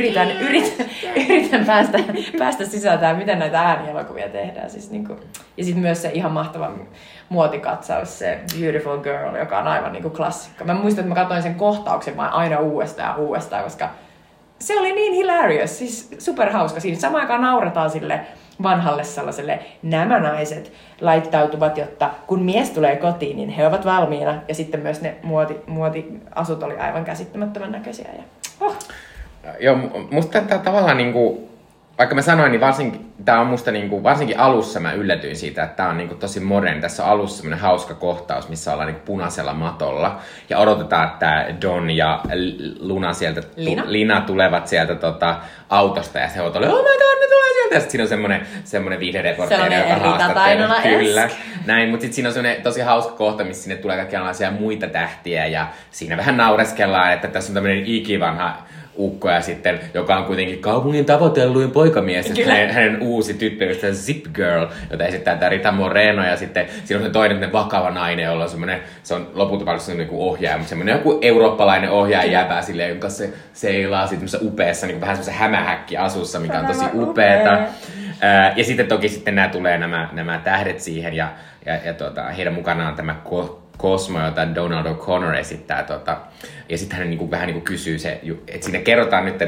yritän päästä sisältään, miten näitä äänielokuvia tehdään. Siis niin kuin. Ja sitten myös se ihan mahtava muotikatsaus, se Beautiful Girl, joka on aivan niin kuin klassikko. Mä muistan, että mä katsoin sen kohtauksen vaan aina uudestaan, koska se oli niin hilarious, siis superhauska. Siinä samaan aikaan nauretaan sille vanhalle sellaiselle, nämä naiset laittautuvat, jotta kun mies tulee kotiin, niin he ovat valmiina. Ja sitten myös ne muotiasut oli aivan käsittämättömän näköisiä. Joo, musta tämä tavallaan niinku, vaikka mä sanoin, niin tää on musta niinku, varsinkin alussa mä yllätyin siitä, että tää on niinku tosi moderni. Tässä on alussa semmonen hauska kohtaus, missä ollaan niinku punaisella matolla. Ja odotetaan, että Don ja Lina tulevat sieltä autosta. Ja se on oh my god, ne tulee sieltä. Ja sit siinä on semmonen viihdereportteri, joka haastattelee. Kyllä. Näin, mutta sit siinä on semmonen tosi hauska kohta, missä sinne tulee kaikenlaisia muita tähtiä. Ja siinä vähän naureskellaan, että tässä on tämmönen ikivanha ukko ja sitten, joka on kuitenkin kaupungin tavoitelluin poikamies, hänen uusi tyttöystävä Zip Girl, jota esittää tämä Rita Moreno, ja sitten siinä on se toinen vakava nainen, jolla on semmoinen, se on lopulta paljon semmoinen ohjaaja, mutta semmoinen joku eurooppalainen ohjaaja jäbää silleen, jonka se seilaa sitten upeassa, niin vähän semmoisen hämähäkki-asussa, mikä on tosi upeata. Ja sitten toki sitten nämä tähdet siihen, ja heidän mukanaan tämä Cosmo, jota Donald O'Connor esittää. Ja sitten hän niinku, vähän niinku kysyy se, että siinä kerrotaan nyt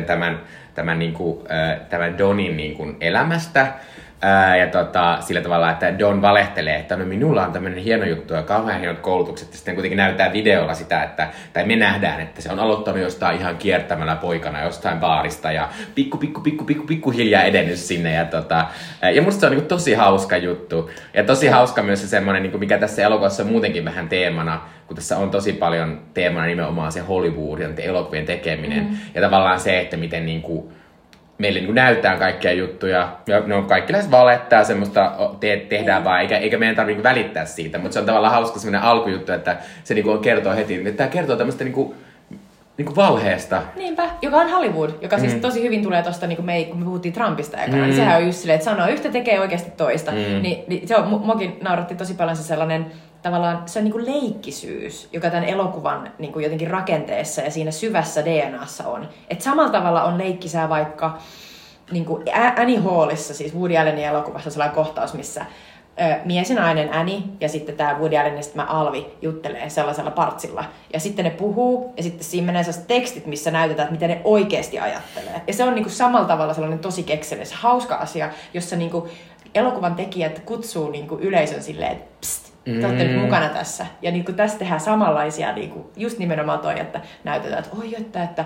tämän Donin niinku elämästä. Sillä tavalla, että Don valehtelee, että no minulla on tämmöinen hieno juttu ja kauhean hienot koulutukset. Ja sitten kuitenkin näyttää videolla sitä, tai me nähdään, että se on aloittanut jostain ihan kiertämällä poikana jostain baarista ja pikku hiljaa edennyt sinne. Ja musta se on niinku tosi hauska juttu. Ja tosi hauska myös se semmoinen, niinku, mikä tässä elokuvassa on muutenkin vähän teemana, kun tässä on tosi paljon teemana nimenomaan se Hollywood ja elokuvien tekeminen. Ja tavallaan se, että miten niinku meille niin näytetään kaikkia juttuja, ja ne on kaikki lähes valettaa, semmoista tehdään vaan, eikä meidän tarvitse välittää siitä, mutta se on tavallaan hauska semmoinen alkujuttu, että se niin kertoo heti, että tämä kertoo tämmöistä niin valheesta. Niinpä, joka on Hollywood, joka siis tosi hyvin tulee tosta, niin kun me puhuttiin Trumpista aikana, niin sehän on just silleen, että sanoo yhtä tekee oikeasti toista. Niin se on, muakin nauratti tosi paljon se sellainen, tavallaan se on niin kuin leikkisyys, joka tämän elokuvan niin kuin jotenkin rakenteessa ja siinä syvässä DNAssa on. Et samalla tavalla on leikkisää vaikka niin kuin Annie Hallissa, siis Woody Allenin elokuvassa sellainen kohtaus, missä mies ja nainen Annie ja sitten tämä Woody Allen ja sitten Alvi juttelee sellaisella partsilla. Ja sitten ne puhuu ja sitten siinä menee sellaiset tekstit, missä näytetään, että mitä ne oikeasti ajattelee. Ja se on niinku samalla tavalla sellainen tosi kekseliäs, hauska asia, jossa niinku elokuvan tekijät kutsuu niinku yleisön silleen, että pst, te olette nyt mukana tässä. Ja niinku tässä tehdään samanlaisia, niinku, just nimenomaan toi, että näytetään, että oi,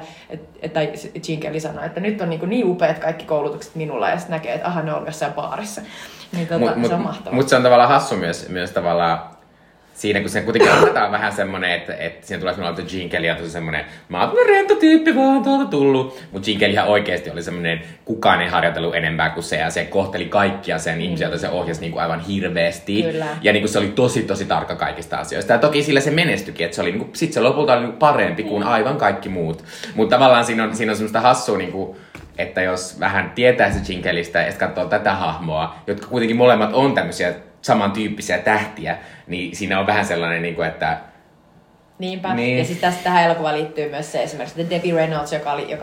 että Gene Kelly sanoi, että nyt on niin upeat kaikki koulutukset minulla, ja sitten näkee, että aha, ne on jossain baarissa. Niin se on mahtavaa. Mutta se on tavallaan hassu myös tavallaan siinä, kun se kuitenkin annetaan vähän semmonen, että siinä tulee semmoinen, että Gene Kelly on tosi semmonen, mä oon rento tyyppi vaan tuolta tullut. Mutta Gene Kellyhän oikeesti oli semmonen, kukaan ei harjoitellut enempää kuin se, ja se kohteli kaikkia sen ihmisiä, joita se ohjasi niinku aivan hirveästi. Kyllä. Ja niinku se oli tosi tarkka kaikista asioista. Ja toki sillä se menestyikin, että se oli niinku, sit se lopulta oli niinku parempi kuin aivan kaikki muut. Mutta tavallaan siinä on semmoista hassua niinku, että jos vähän tietää se Gene Kellystä ja katsoo tätä hahmoa, jotka kuitenkin molemmat on tämmöisiä samantyyppisiä tähtiä, niin siinä on vähän sellainen, että... Niinpä. Niin. Ja sitten tähän elokuvaan liittyy myös se esimerkiksi Debbie Reynolds, joka oli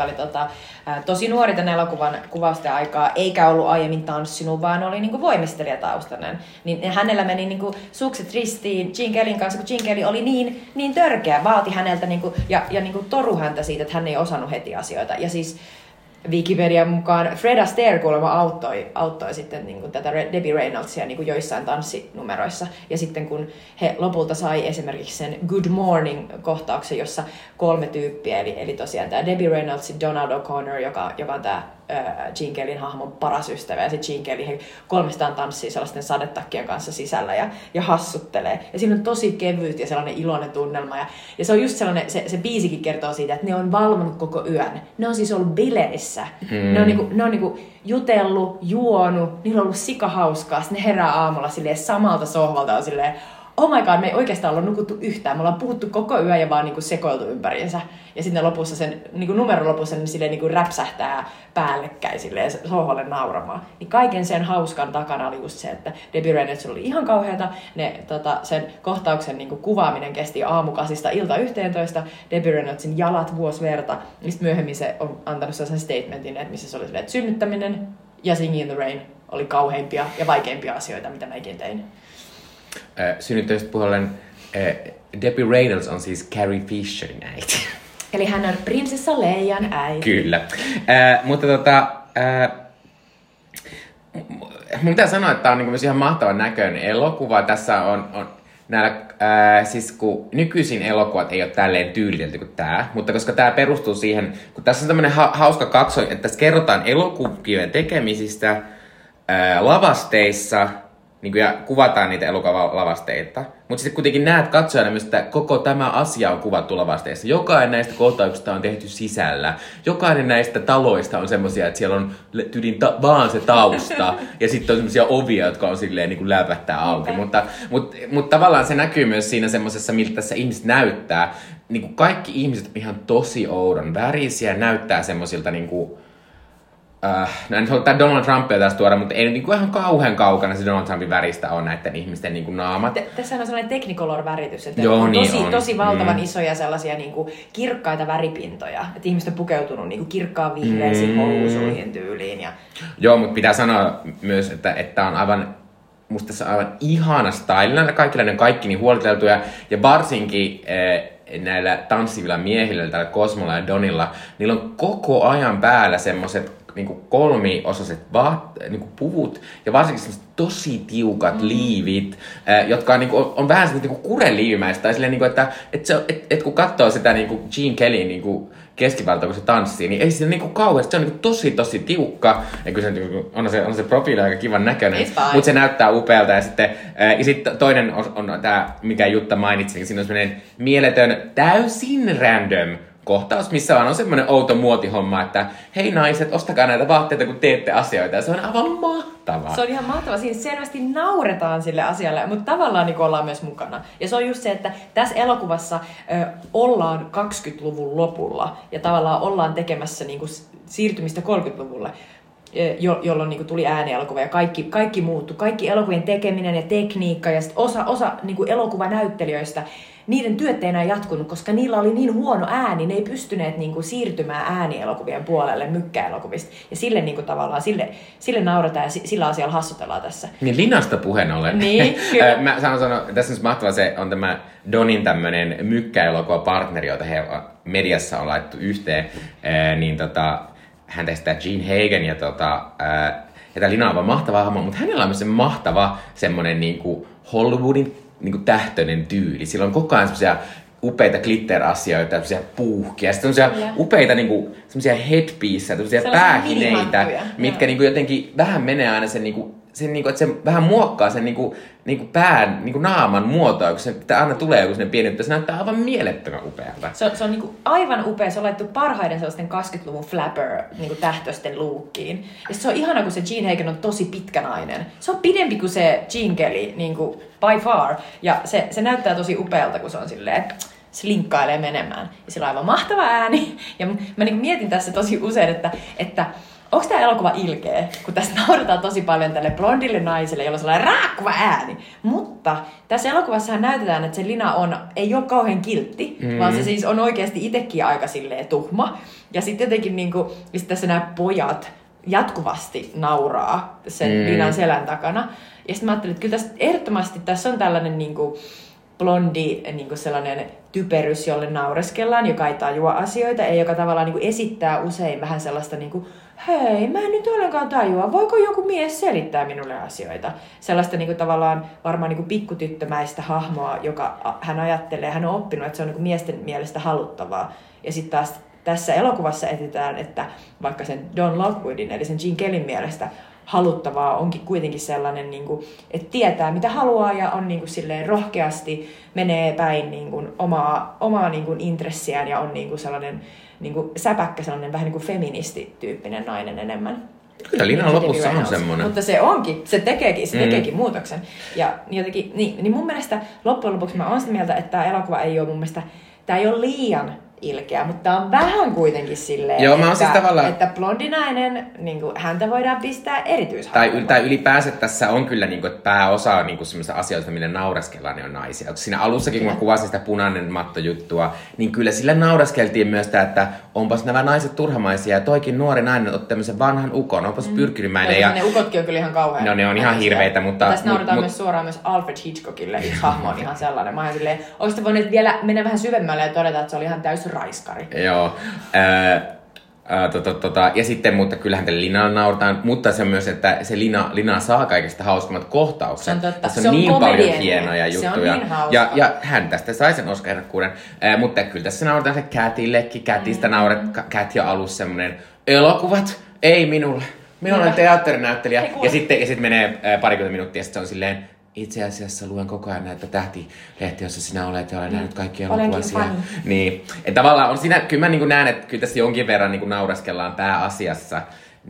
tosi nuori tämän elokuvan kuvausten aikaa, eikä ollut aiemmin tanssinut, vaan oli niinku voimistelijataustainen. Niin hänellä meni niinku sukset ristiin Gene Kellyn kanssa, kun Gene Kelly oli niin törkeä, vaati häneltä niinku, ja niinku toru häntä siitä, että hän ei osannut heti asioita. Ja siis Wikipedian mukaan Fred Astaire kuulemma auttoi sitten niin kuin tätä Debbie Reynoldsia niin kuin joissain tanssinumeroissa. Ja sitten kun he lopulta sai esimerkiksi sen Good Morning-kohtauksen, jossa 3 tyyppiä, eli tosiaan tämä Debbie Reynolds, Donald O'Connor, joka on tämä Gene Kellyn hahmon paras ystävä, ja sitten Gene Kelly he 3 tanssii sellaisten sadetakkien kanssa sisällä ja hassuttelee. Ja siinä on tosi kevyt ja sellainen iloinen tunnelma. Ja se on just sellainen, se biisikin kertoo siitä, että ne on valvonut koko yön. Ne on siis ollut bileissä. Ne on niinku jutellut, juonut, niillä on ollut sikahauskaa. Sitten ne herää aamulla silleen samalta sohvalta on silleen, oh my god, me ei oikeastaan olla nukuttu yhtään. Me ollaan puhuttu koko yön ja vaan niinku sekoiltu ympäriinsä. Ja sitten lopussa sen, niinku numeron lopussa ne silleen niinku räpsähtää päällekkäin silleen sohvalle nauramaan. Niin kaiken sen hauskan takana oli just se, että Debbie Reynolds oli ihan kauheata. Sen kohtauksen niinku kuvaaminen kesti aamukasista ilta 11. Debbie Reynoldsin jalat vuosi verta. Ja sitten myöhemmin se on antanut sellaisen statementin, että missä se oli silleen, että synnyttäminen ja Singing in the Rain oli kauheimpia ja vaikeimpia asioita, mitä mä ikin tein. Synnyttäjistä puolellen Debbie Reynolds on siis Carrie Fisherin äiti. Eli hän on prinsessa Leijan äiti. Kyllä. Mutta mun pitää sanoa, että tää on niinku myös ihan mahtavan näköinen elokuva. Tässä on näillä, siis kun nykyisin elokuvat ei ole tälleen tyylitelty kuin tää, mutta koska tää perustuu siihen, kun tässä on tämmönen hauska kakso, että tässä kerrotaan elokuvien tekemisistä lavasteissa, niin ja kuvataan niitä elokuvalavasteita. Mutta sitten kuitenkin näet katsojana myös, että koko tämä asia on kuvattu lavasteissa. Jokainen näistä kohtauksista on tehty sisällä. Jokainen näistä taloista on semmosia, että siellä on vaan se tausta. Ja sitten on semmosia ovia, jotka on silleen niin kuin läpättää auki. Mutta tavallaan se näkyy myös siinä semmosessa, miltä tässä ihmiset näyttää. Niin kuin kaikki ihmiset on ihan tosi oudon värisiä, näyttää semmosilta niinku... en halua Donald Trumpia tässä tuoda, mutta ei niin kuin ihan kauhean kaukana se Donald Trumpin väristä on näiden ihmisten niin kuin naamat. Tässä on sellainen Technicolor-väritys, että joo, on niin tosi valtavan isoja sellaisia niin kuin kirkkaita väripintoja. Että ihmiset on pukeutunut niin kuin kirkkaan vihreisiin housuihin tyyliin. Ja... Joo, mutta pitää sanoa myös, että on aivan, musta tässä on aivan ihana style. Kaikilla ne on kaikki niin huoliteltuja ja varsinkin... näillä tanssivilla miehillä, täällä Cosmolla ja Donilla, niillä on koko ajan päällä semmoset niinku 3-osaiset niinku puvut ja varsinkin semmoset tosi tiukat liivit, jotka on, niinku, on vähän semmoset niinku kureliivimäistä. Tai silleen, niinku, että kun katsoo sitä niinku Gene Kellyn niinku keskivartalta, kun se tanssii, niin ei siinä niinku kauheasti, se on niinku tosi tiukka. Ja kyllä se, on se profiili aika kivan näköinen, mutta se näyttää upealta. Ja sitten toinen on tämä, mikä Jutta mainitsi, niin siinä on semmoinen mieletön, täysin random kohtaus, missä vaan on semmoinen outo muotihomma, että hei naiset, ostakaa näitä vaatteita, kun teette asioita. Ja se on aivan mahtavaa. Se on ihan mahtavaa. Siinä selvästi nauretaan sille asialle, mutta tavallaan niin ollaan myös mukana. Ja se on just se, että tässä elokuvassa ollaan 20-luvun lopulla ja tavallaan ollaan tekemässä niin kuin siirtymistä 30-luvulle. jolloin niin kuin tuli äänielokuva ja kaikki muuttui. Kaikki elokuvien tekeminen ja tekniikka ja sit osa niin kuin elokuvanäyttelijöistä, niiden työt ei enää jatkunut, koska niillä oli niin huono ääni, ne ei pystyneet niin kuin siirtymään äänielokuvien puolelle mykkäelokuvista. Ja sille niin kuin tavallaan, sille naurataan ja sillä asialla hassutellaan tässä. Niin linasta puheen ollen. Niin, kyllä. Mä sanon, tässä on mahtava se, on tämä Donin tämmönen mykkäelokuva-partneri, jota he mediassa on laittu yhteen, niin hän testää Gene Hagen ja tämä Lina on aivan mahtava hahmo, mutta hänellä on myös se mahtava semmonen niinku Hollywoodin niinku tähtöinen tyyli. Sillä on koko ajan semmosia upeita glitter-asioita, semmosia puuhkia, sitten semmosia upeita niinku semmosia headpieceja, semmosia päähineitä, mitkä niinku jotenkin vähän menee aina sen että se vähän muokkaa sen pään, naaman muotoa, kun se aina tulee joku sinne pieni, että se näyttää aivan mielettömän upealta. Se on aivan upea, se on laittu parhaiden sellaisten 20-luvun flapper tähtösten luukkiin. Ja se on ihana, kun se Gene Hagen on tosi pitkä nainen. Se on pidempi kuin se Gene Kelly, by far. Ja se näyttää tosi upealta, kun se on silleen, slinkkailee menemään. Ja sillä on aivan mahtava ääni. Ja mä mietin tässä tosi usein, että onko tämä elokuva ilkeä, kun tästä naurataan tosi paljon tälle blondille naiselle, jolla on sellainen raakkuva ääni. Mutta tässä elokuvassahan näytetään, että se Lina ei ole kauhean kiltti, vaan se siis on oikeasti itsekin aika silleen tuhma. Ja sitten jotenkin tässä nämä pojat jatkuvasti nauraa sen Linan selän takana. Ja sitten mä ajattelin, että kyllä ehdottomasti tässä on tällainen blondi sellainen typerys, jolle naureskellaan, joka ei tajua asioita ja joka tavallaan esittää usein vähän sellaista hei, mä en nyt ollenkaan tajua, voiko joku mies selittää minulle asioita? Sellaista tavallaan varmaan pikkutyttömäistä hahmoa, joka hän ajattelee, hän on oppinut, että se on miesten mielestä haluttavaa. Ja sitten taas tässä elokuvassa etsitään, että vaikka sen Don Lockwoodin, eli sen Gene Kellyn mielestä haluttavaa onkin kuitenkin sellainen, että tietää mitä haluaa ja on silleen rohkeasti menee päin omaa intressiään ja on sellainen säpäkkä, sellainen vähän feministityyppinen nainen enemmän. Kyllä Lina lopussa on semmoinen. Mutta se onkin, se tekeekin muutoksen. Ja jotenkin, niin mun mielestä loppujen lopuksi mä oon sitä mieltä, että tämä elokuva ei ole mun mielestä, tämä ei ole liian ilkeä, mutta tää on vähän kuitenkin silleen, joo, että blondinainen, häntä voidaan pistää erityishahmoon. Tai ylipäänsä tässä on kyllä, että pääosa on semmoista asioista, millä naureskellaan, niin on naisia. Siinä alussakin, kun mä kuvasin sitä punainen mattojuttua, niin kyllä sillä naureskeltiin myös sitä, että onpas nämä naiset turhamaisia ja toikin nuori nainen on tämmöisen vanhan ukon, onpas pyrkkyrimäinen. Ja ne ukotkin on kyllä ihan kauhean. No ne on ihan hirveitä, mutta tässä naurataan myös suoraan myös Alfred Hitchcockille, yksi hahmo on ihan sellainen. Mä oon silleen, olisitko voineet vielä mennä vähän syvemmälle ja todeta, että se oli ihan täysin raiskari. Joo. Ja sitten, mutta kyllähän tälle Linaan naurataan, mutta se on myös, että se Lina saa kaikista hauskimmat kohtaukset. Tässä on niin paljon hienoja juttuja. Niin ja hän tästä sai sen Oscar-ehdokkuuden. Mutta kyllä tässä naurataan se Catillekin. Catista Cat jo alussa semmonen elokuvat, ei minulle. Minä olen teatterinäyttelijä. Ja sitten menee parikymmentä minuuttia ja sitten se on silleen, itse asiassa luen koko ajan näitä tähtilehtiä, jossa sinä olet ja olen nähnyt kaikkia elokuvaisia. Niin. Et tavallaan on siinä, kyllä mä näen, että kyllä tässä jonkin verran nauraskellaan pääasiassa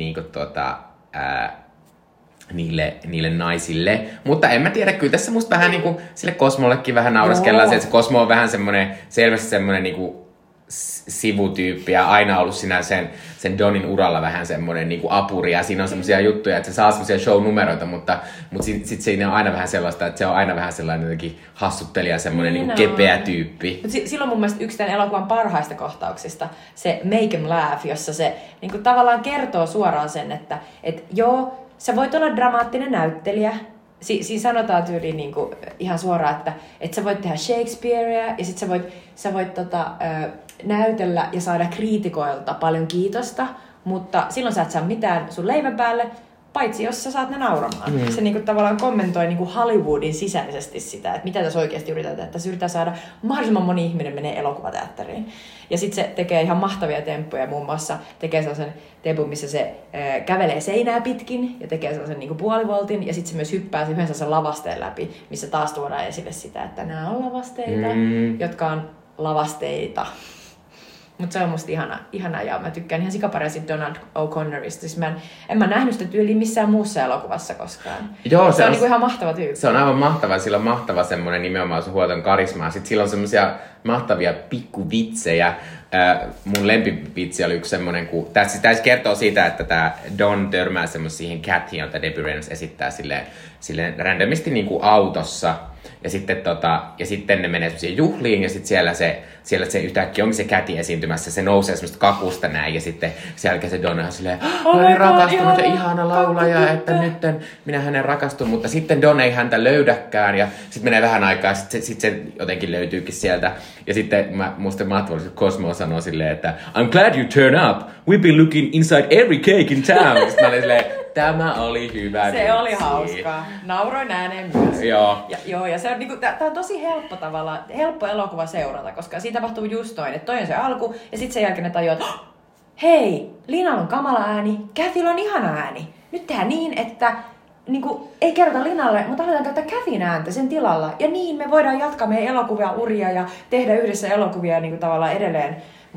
niille naisille. Mutta en mä tiedä, kyllä tässä musta vähän sille Cosmollekin vähän nauraskellaan. Se, että se Cosmo on vähän selvästi semmoinen sivutyyppi ja aina ollut siinä sen Donin uralla vähän semmoinen apuri ja siinä on semmoisia juttuja, että se saa semmoisia show-numeroita, mutta sit siinä on aina vähän sellaista, että se on aina vähän sellainen jotenkin hassuttelija, semmoinen kepeä tyyppi. Silloin mun mielestä yksi tämän elokuvan parhaista kohtauksista, se Make 'em Laugh, jossa se tavallaan kertoo suoraan sen, että joo, sä voit olla dramaattinen näyttelijä. Siinä sanotaan tyyliin ihan suoraan, että sä voit tehdä Shakespearea ja sit sä voit näytellä ja saada kriitikoilta paljon kiitosta, mutta silloin sä et saa mitään sun leivän päälle, paitsi jos sä saat ne nauramaan. Se tavallaan kommentoi Hollywoodin sisäisesti sitä, että mitä tässä oikeasti yritetään. Että tässä yritetään saada mahdollisimman moni ihminen menee elokuvateatteriin. Ja sitten se tekee ihan mahtavia temppuja, muun muassa tekee sellaisen tempun, missä se kävelee seinää pitkin ja tekee sellaisen puolivoltin. Ja sitten se myös hyppää yhden sellaisen lavasteen läpi, missä taas tuodaan esille sitä, että nämä on lavasteita, jotka on lavasteita. Mutta se on musta ihana ja mä tykkään ihan sikapareasti Donald O'Connorista. Siis en mä nähnyt sitä tyyliä missään muussa elokuvassa koskaan. Joo, se on ihan mahtava tyyppi. Se on aivan mahtava. Sillä on mahtava semmoinen nimenomaan sun huolton karismaa. Sitten sillä on semmoisia mahtavia pikkuvitsejä. mun lempipitsi oli yksi semmonen, kun tässä kertoo siitä, että tää Don törmää siihen Cathyin, jota Debbie Reynolds esittää silleen randomisti niinku autossa. Ja sitten ne menee semmoisiin juhliin ja sitten siellä se yhtäkkiä onkin se Cathy esiintymässä, se nousee semmoista kakusta näin ja sitten sen jälkeen se Don on silleen, olen rakastunut ja ihana laulaja, että nyt minä hänen rakastun, mutta sitten Don ei häntä löydäkään ja sitten menee vähän aikaa ja sitten se jotenkin löytyykin sieltä. Ja sitten musta mahtavasti Cosmo sanoo silleen, että I'm glad you turn up, we've been looking inside every cake in town. Sitten mä olin silleen, tämä oli hyvä. Se oli hauskaa. Nauroin ääneen myös. Joo. Ja se on, niinku, tää on tosi helppo elokuva seurata, koska siinä tapahtuu just noin, että toi on se alku, ja sitten sen jälkeen ne tajuaa, että hei, Linalla on kamala ääni, Cathyllä on ihana ääni. Nyt tehdään niin, että niinku, ei kerrota Linalle, mutta aletaan käyttää Cathyn ääntä sen tilalla. Ja niin me voidaan jatkaa meidän elokuvia uria ja tehdä yhdessä elokuvia niinku, tavallaan edelleen.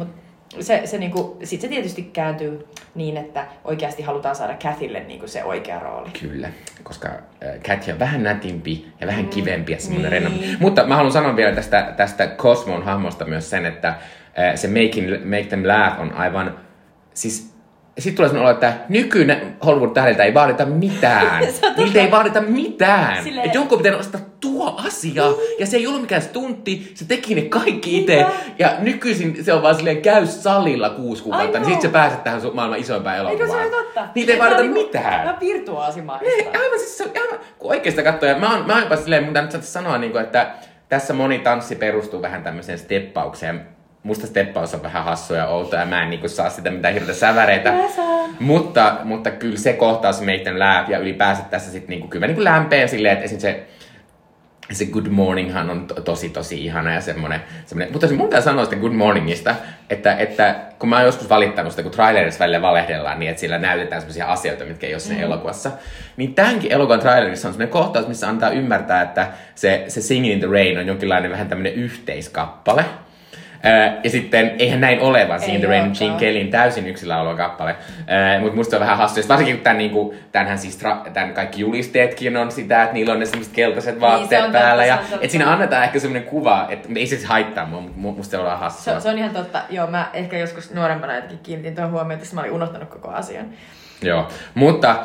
Sitten se tietysti kääntyy niin, että oikeasti halutaan saada Cathylle niinku se oikea rooli. Kyllä, koska Cathy on vähän nätimpi ja vähän kivempi ja semmoinen rennompi. Mutta mä haluan sanoa vielä tästä Cosmon hahmosta myös sen, että se Make Them Laugh on aivan, siis sitten tulee sellainen olo, että nykyinen Hollywood-tähdiltä ei vaadita mitään. Niiltä ei vaadita mitään. Että jonkun pitää ostaa tuo asia. Ja se ei ollut mikään stuntti. Se teki ne kaikki itse. Ja nykyisin se on vaan silleen käy salilla 6 kuukautta. Niin sit sä pääset tähän maailman isoimpään elokuvaan. Eikö se ole totta? Niitä ei vaadita mitään. Mä virtuaasimaista. Aivan siis se on aivan, kun oikeasta katsoa. Mä oon jopa silleen, mun täytyy sanoa, että tässä moni tanssi perustuu vähän tämmöiseen steppaukseen. Musta steppaus on vähän hassua ja outoa ja mä en niinku saa sitä mitään hirveitä säväreitä. Mutta kyllä se kohtaus Make Them Laugh ja ylipäänsä tässä sit niinku, kyllä niinku lämpeen silleen, että esim. Se Good Morninghan on tosi ihana ja semmonen. Mutta mun pitää sanoa sitä Good Morningista, että kun mä oon joskus valittanut sitä, kun trailerissa välillä valehdellaan niin, että sillä näytetään semmosia asioita, mitkä ei ole siinä elokuvassa. Niin tämänkin elokuvan trailerissa on semmonen kohtaus, missä antaa ymmärtää, että se Singing in the Rain on jonkinlainen vähän tämmönen yhteiskappale. Ja sitten, eihän näin ole, vaan Singing in the Rain Gene Kellyn täysin yksinlaulava kappale. Mutta musta on vähän hassu. Varsinkin kun tämän kaikki julisteetkin on sitä, että niillä on ne semmoiset keltaiset vaatteet päällä. Ja että siinä annetaan ehkä semmoinen kuva, että ei se haittaa mua, mutta musta se on vähän hassua. Se on ihan totta. Joo, mä ehkä joskus nuorempana jotenkin kiinnitin tuohon huomioon, että mä olin unohtanut koko asian. Joo, mutta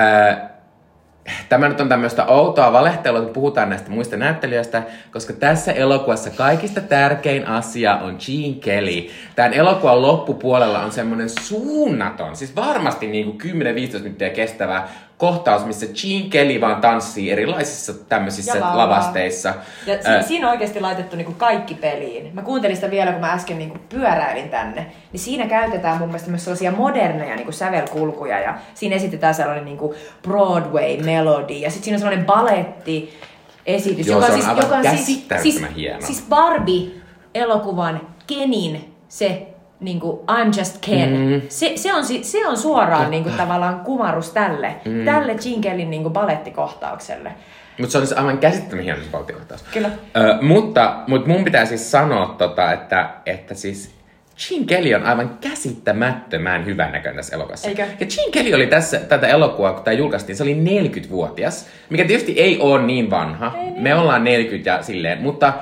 tämä nyt on tämmöistä outoa valehtelua, kun puhutaan näistä muista näyttelijöistä, koska tässä elokuvassa kaikista tärkein asia on Gene Kelly. Tämän elokuvan loppupuolella on semmoinen suunnaton, siis varmasti niin kuin 10-15 minuuttia kestävä kohtaus, missä Gene Kelly vaan tanssii erilaisissa tämmöisissä lavasteissa. Ja siinä on oikeasti laitettu niinku kaikki peliin. Mä kuuntelin sitä vielä, kun mä äsken niinku pyöräilin tänne. Niin siinä käytetään mun mielestä myös sellaisia moderneja niinku sävelkulkuja. Ja siinä esitetään sellainen niinku Broadway-melodi. Ja sitten siinä on sellainen baletti-esitys. Joo, se on aivan käsittämättömän hieno. Siis Barbie-elokuvan Kenin se niinku I'm Just Ken. Se on suoraan niinku tavallaan kumarus tälle Gene Kellyn niinku balettikohtaukselle. Mutta se on aivan käsittämättömän hieno se balettikohtaus. Kyllä. Mutta mun pitää siis sanoa että siis Gene Kelly on aivan käsittämättömän hyvän näköinen tässä elokuvassa. Eikö? Ja Gene Kelly oli tätä elokuvaa, kun tämä julkaistiin, se oli 40-vuotias, mikä tietysti ei ole niin vanha. Niin. Me ollaan 40 ja silleen, mutta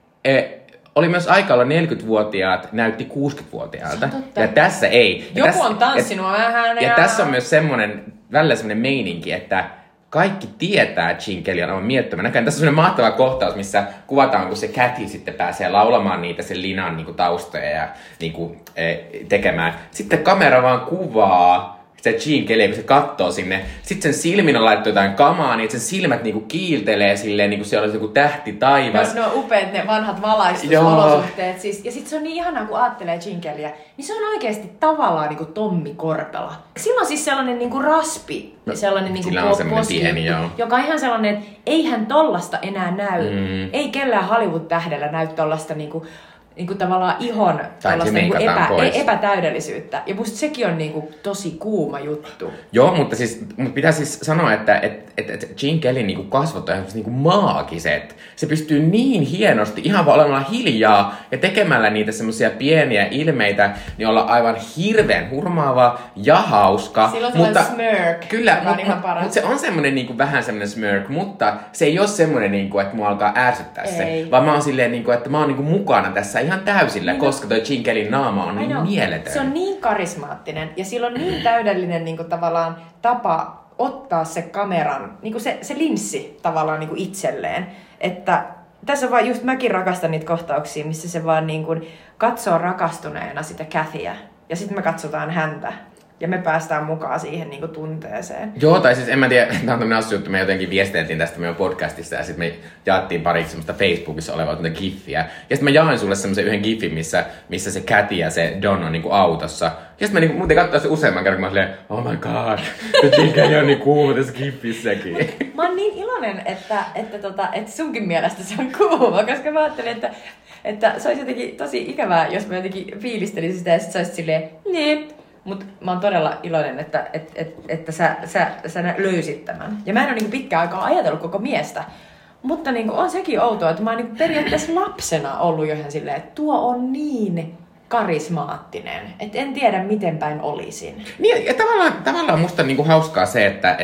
oli myös aika olla 40-vuotiaat näytti 60-vuotiaalta. Ja tässä ei. Joku on tanssinut vähän. Ja tässä on myös välillä semmoinen meininki, että kaikki tietää, että Gene Kelly on aivan mielettömän näköinen. Tässä on semmoinen mahtava kohtaus, missä kuvataan, kun se Cathy sitten pääsee laulamaan niitä sen linan niin kuin taustoja ja niin kuin, tekemään. Sitten kamera vaan kuvaa se Gene Kelly, kun se kattoo sinne. Sitten sen silmin on laittu jotain kamaa, niin sen silmät niinku kiiltelee silleen, niinku siellä olisi joku tähti taivas. Ne on upeat ne vanhat valaistusolosuhteet. Siis. Ja sitten se on niin ihanaa, kun ajattelee Gene Kellyä, niin se on oikeasti tavallaan niinku Tommi Korpela. Sillä on siis sellainen niinku raspi, sellainen niinku pieni, joka on ihan sellainen, että eihän tollasta enää näy. Ei kellään Hollywood-tähdellä näy tollasta niinku tavallaan ihon niinku epätäydellisyyttä. Ja musta sekin on niinku tosi kuuma juttu. Joo, mutta pitää siis sanoa, että Gene Kellyn niinku kasvot on niinku maagiset. Se pystyy niin hienosti ihan vaan olemalla hiljaa ja tekemällä niitä semmosia pieniä ilmeitä, niin olla aivan hirveän hurmaava ja hauska. Sillä on sellainen smirk. Kyllä, mutta se on semmonen niinku vähän semmonen smirk, mutta se ei ole semmonen niinku, että mua alkaa ärsyttää se. Vaan mä oon silleen niinku, että mä oon niinku mukana tässä ihan täysillä, niin koska toi Gene Kellyn naama on niin mieletön. Se on niin karismaattinen ja sillä on niin täydellinen niin kuin, tavallaan tapa ottaa se kameran, niin kuin se linssi tavallaan niin kuin itselleen. Että tässä vaan just mäkin rakastan niitä kohtauksia, missä se vaan niin kuin katsoo rakastuneena sitä Cathyä ja sitten me katsotaan häntä. Ja me päästään mukaan siihen niin kuin tunteeseen. Joo, tai siis en mä tiedä, tämä on tämmöinen asia, että me jotenkin viesteltiin tästä meidän podcastissa ja sitten me jaettiin pariksi semmoista Facebookissa olevaa giffiä. Ja sitten mä jaoin sulle semmoisen yhden gifin, missä se Cathy ja se Don on niinku autossa. Ja sitten mä niinku, muuten katsoin se useamman kerran, kun mä silleen, oh my god, Gene Kelly on niin kuuma tässä gifissäkin. Mä oon niin iloinen, että sunkin mielestä se on kuuma, koska mä ajattelin, että se olisi jotenkin tosi ikävää, jos mä jotenkin fiilistelisin sitä ja sit sä olisit silleen, niin. Mutta mä oon todella iloinen, että sä löysit tämän. Ja mä en ole niinku pitkään aikaa ajatellut koko miestä. Mutta niinku on sekin outoa, että mä oon niinku periaatteessa lapsena ollut jo ihan silleen, että tuo on niin karismaattinen. Että en tiedä, miten päin olisin. Niin, ja tavallaan musta on niinku hauskaa se,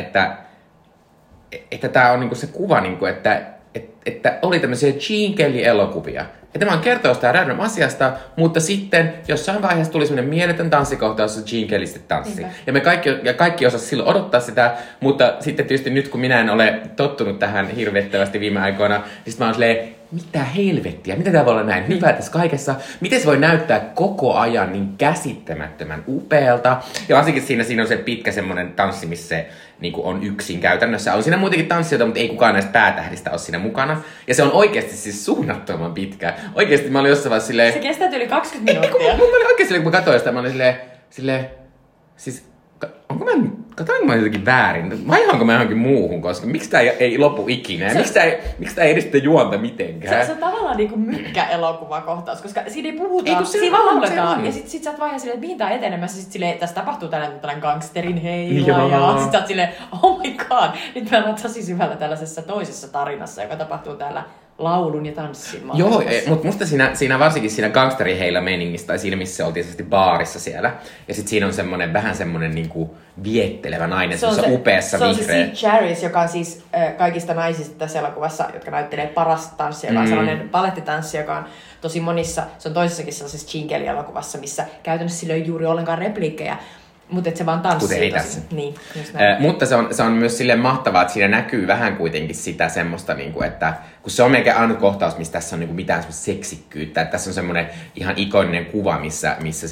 että tää on niinku se kuva, niinku, että oli tämmöisiä Gene Kelly-elokuvia. Että mä kertoo sitä random asiasta, mutta sitten jossain vaiheessa tuli semmoinen mieletön tanssikohtaus, jossa Gene Kelly sitten tanssi. Niinpä. Ja kaikki osasi silloin odottaa sitä, mutta sitten tietysti nyt kun minä en ole tottunut tähän hirvettävästi viime aikoina, niin mä oon silleen, mitä helvettiä, mitä tää voi olla näin hyvää tässä kaikessa? Miten se voi näyttää koko ajan niin käsittämättömän upealta? Ja varsinkin siinä on se pitkä semmoinen tanssi, missä se niin on yksin käytännössä. On siinä muutenkin tanssijoita, mutta ei kukaan näistä päätähdistä ole siinä mukana. Ja se on oikeasti siis suunnattoman pitkä. Oikeasti mä olin jossain vaiheessa silleen... Se kestää yli 20 minuuttia. Mä olin oikeasti silleen, kun mä katsoin sitä, mä olin silleen siis... Katoinko mä jotenkin väärin? Vaihaanko mä johonkin muuhun, koska miksi tää ei lopu ikinä? Miksi tää ei edistä juonta mitenkään? Se on tavallaan niinku mykkä-elokuvakohtaus, koska siinä ei puhuta, siinä vaan lauletaan. Ja sit sä oot vaiheessa silleen, että mihin tää etenemässä. Sit silleen, tässä tapahtuu tällainen gangsterin heila. Ja sit sä oot silleen, oh my god. Nyt me ollaan tosi syvällä tällaisessa toisessa tarinassa, joka tapahtuu täällä laulun ja tanssin maailmassa. Joo, mutta musta siinä varsinkin siinä gangsteriheillä meiningissä, tai siinä missä oltiin tietysti baarissa siellä. Ja sit siinä on semmonen vähän semmonen niinku viettelevä nainen, se upeassa vihreä. Se on se Sid Charisse, joka on siis kaikista naisista tässä elokuvassa, jotka näyttelee parasta tanssia, joka on sellainen balettitanssi, joka on tosi monissa, se on toisessakin sellaisessa Gene Kelly-elokuvassa, missä käytännössä sillä ei ole juuri ollenkaan repliikkejä. Mutta se vaan tanssii. Kuten ei tässä. Niin, mutta se on myös silleen mahtavaa, että siinä näkyy vähän kuitenkin sitä semmoista, niinku, että kun se on melkein ainut kohtaus, missä tässä on niinku mitään semmoista seksikkyyttä. Että tässä on semmoinen ihan ikoninen kuva, missä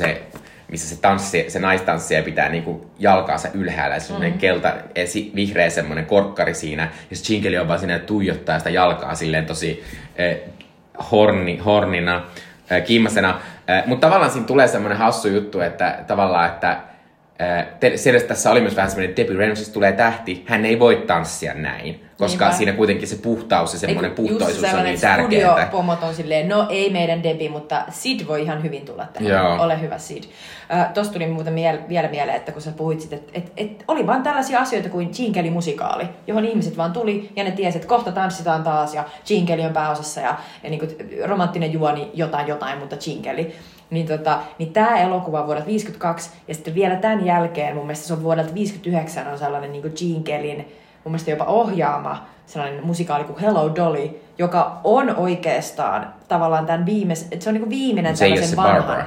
se naistanssija pitää niinku jalkaansa ylhäällä. Se on semmoinen vihreä semmoinen korkkari siinä. Ja se Gene Kelly on vaan siinä tuijottaa sitä jalkaa silleen tosi hornina, kiimmasena. Mutta tavallaan siinä tulee semmoinen hassu juttu, että tavallaan, että tässä oli myös vähän semmoinen, että Debbie Reynolds tulee tähti, hän ei voi tanssia näin, koska siinä kuitenkin se puhtaus ja semmoinen puhtoisuus on niin tärkeää. Studiopomot on silleen, no ei meidän Debbie, mutta Sid voi ihan hyvin tulla tähän. Joo. Ole hyvä Sid. Tosta tuli muuten vielä mieleen, että kun sä puhuit sit, että oli vaan tällaisia asioita kuin Gene Kelly musikaali, johon ihmiset vaan tuli ja ne tiesi, että kohta tanssitaan taas ja Gene Kelly on pääosassa ja niin kuin romanttinen juoni jotain, mutta Gene Kelly. Niin tämä elokuva on vuodelta 1952 ja sitten vielä tämän jälkeen, mun mielestä se on vuodelta 1959, on sellainen niin kuin Gene Kellyn, mun mielestä jopa ohjaama sellainen musikaali kuin Hello Dolly, joka on oikeastaan tavallaan tämän se on niin kuin viimeinen tällaisen vanhan.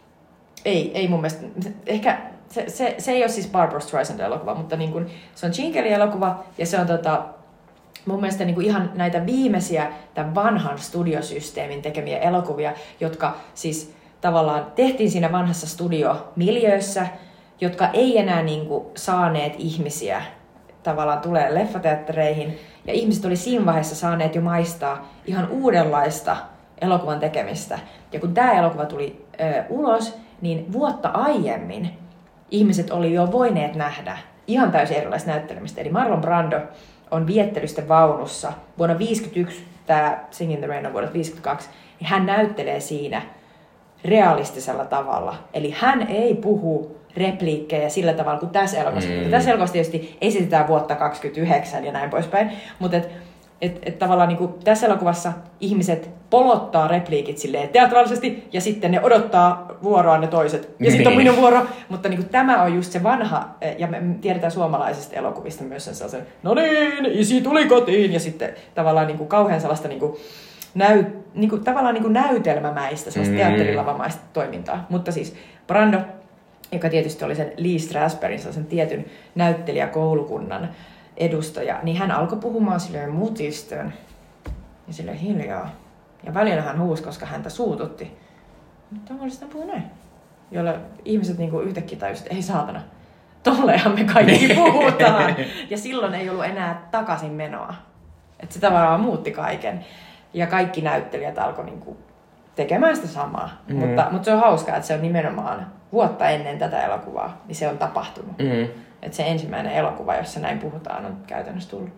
Ei mun mielestä, ehkä se ei ole siis Barbra Streisand-elokuva, mutta niin kuin, se on Gene Kelly-elokuva ja se on mun mielestä niin kuin ihan näitä viimeisiä tämän vanhan studiosysteemin tekemiä elokuvia, jotka siis tavallaan tehtiin siinä vanhassa studiomiljöössä, jotka ei enää niin kuin saaneet ihmisiä tavallaan tulee leffateattereihin. Ja ihmiset oli siinä vaiheessa saaneet jo maistaa ihan uudenlaista elokuvan tekemistä. Ja kun tämä elokuva tuli ulos, niin vuotta aiemmin ihmiset oli jo voineet nähdä ihan täysin erilaista näyttelemistä. Eli Marlon Brando on Viettelysten vaunussa vuonna 1951, tämä Singing in the Rain on vuodelta 1952, niin hän näyttelee siinä realistisella tavalla. Eli hän ei puhu repliikkejä sillä tavalla kuin tässä elokuvassa. Tässä elokuvassa tietysti esitetään vuotta 1929 ja näin poispäin, mutta tavallaan niin kuin tässä elokuvassa ihmiset polottaa repliikit silleen teatraalisesti ja sitten ne odottaa vuoroa ne toiset. Ja sitten on minun vuoro. Mutta niin kuin tämä on just se vanha, ja me tiedetään suomalaisista elokuvista myös sen sellaisen, no niin, isi tuli kotiin. Ja sitten tavallaan niin kuin kauhean sellaista niin kuin tavallaan niin kuin näytelmämäistä, sellaista teatterilavamaista toimintaa. Mutta siis Brando, joka tietysti oli sen Lee Strasbergin, sen tietyn näyttelijäkoulukunnan edustaja, niin hän alkoi puhumaan silleen mutisten ja silleen hiljaa. Ja välillä hän huusi, koska häntä suututti. Mutta tavallisesti hän puhui näin. Jolle ihmiset niinku yhtäkkiä tajusivat, että ei saatana, tolleenhan me kaikki puhutaan. Ja silloin ei ollut enää takaisin menoa. Että se tavallaan muutti kaiken. Ja kaikki näyttelijät alkoi niinku tekemään sitä samaa. Mutta se on hauskaa, että se on nimenomaan vuotta ennen tätä elokuvaa, niin se on tapahtunut. Että se ensimmäinen elokuva, jossa näin puhutaan, on käytännössä tullut.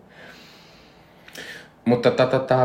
Mutta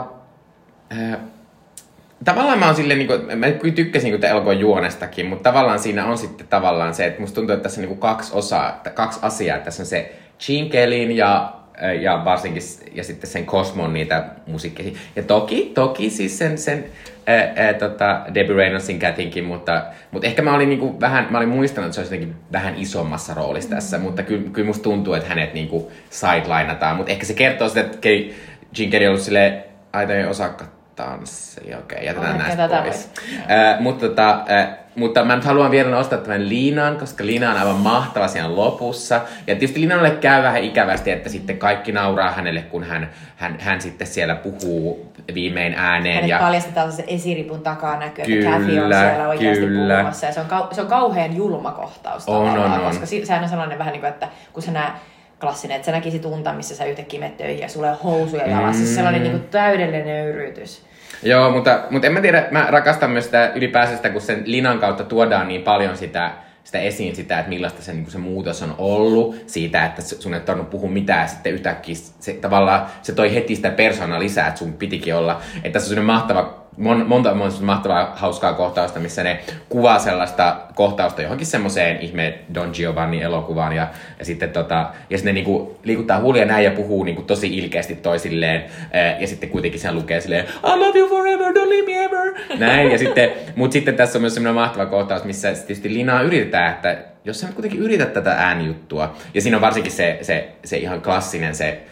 tavallaan mä oon silleen, niin kuin, mä tykkäsin niin elokuvan juonestakin, mutta tavallaan siinä on sitten tavallaan se, että musta tuntuu, että tässä on niin kaksi asiaa. Tässä on se Gene Kellyn ja varsinkin ja sitten sen Cosmon niitä musiikkeja. Ja toki siis sen Debbie Reynoldsin kätinkin, mutta ehkä mä olin niinku mä olin muistanut, että se olisi jotenkin vähän isommassa roolissa tässä, mutta kyllä musta tuntuu, että hänet niinku sidelineataan, mutta ehkä se kertoo sitä, että Gene Kelly on ollut silleen, aita ei osaakaan tanssia, okei, jätetään näistä pois. Mutta mä nyt haluan vielä nostaa tämän Liinan, koska Liina on aivan mahtava siinä lopussa. Ja tietysti Liinalle käy vähän ikävästi, että sitten kaikki nauraa hänelle, kun hän sitten siellä puhuu viimein ääneen. Hänet paljastetaan se esiripun takaa näkyy, että Kathy on siellä oikeasti puhumassa. Ja se on kauhean julma kohtaus tavallaan, koska sehän on sellainen vähän niin kuin, että kun sä klassinen, että sä näkisit unta, missä sä yhtäkkiä menet töihin ja sulla on housuja jalassa. Se sellainen niin kuin täydellinen nöyryytys. Joo, mutta en mä tiedä, mä rakastan myös sitä ylipäänsä sitä, kun sen Linan kautta tuodaan niin paljon sitä esiin sitä, että millaista se, niin se muutos on ollut siitä, että sun ei tarvinnut puhua mitään ja sitten yhtäkkiä tavallaan se toi heti sitä persoonaa lisää, että sun pitikin olla, että tässä on sellainen mahtava monta mahtavaa hauskaa kohtausta, missä ne kuvaa sellaista kohtausta johonkin semmoiseen ihme Don Giovanni elokuvaan ja sitten ja sitten ne niinku liikuttaa huulia näin ja puhuu niinku tosi ilkeästi toisilleen ja sitten kuitenkin sen lukee silleen I love you forever, don't leave me ever näin ja sitten tässä on myös semmoinen mahtava kohtaus, missä tietysti Linaa yritetään, että jos sä nyt kuitenkin yrität tätä äänijuttua ja siinä on varsinkin se ihan klassinen se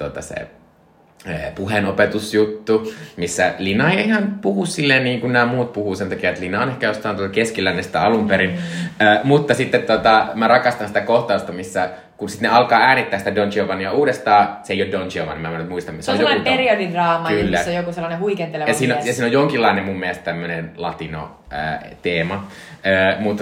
puheenopetusjuttu, missä Lina ei ihan puhu silleen niin kuin nämä muut puhuu sen takia, että Lina on ehkä jostain tuolta Keskilännestä alun perin. Mutta sitten mä rakastan sitä kohtausta, missä kun sitten ne alkaa äänittää sitä Don Giovannia uudestaan, se ei ole Don Giovanni, mä en nyt muista. Se on sellainen periodidraama, missä on joku sellainen huikenteleva mies. Ja siinä on jonkinlainen mun mielestä tämmöinen latino-teema. Mutta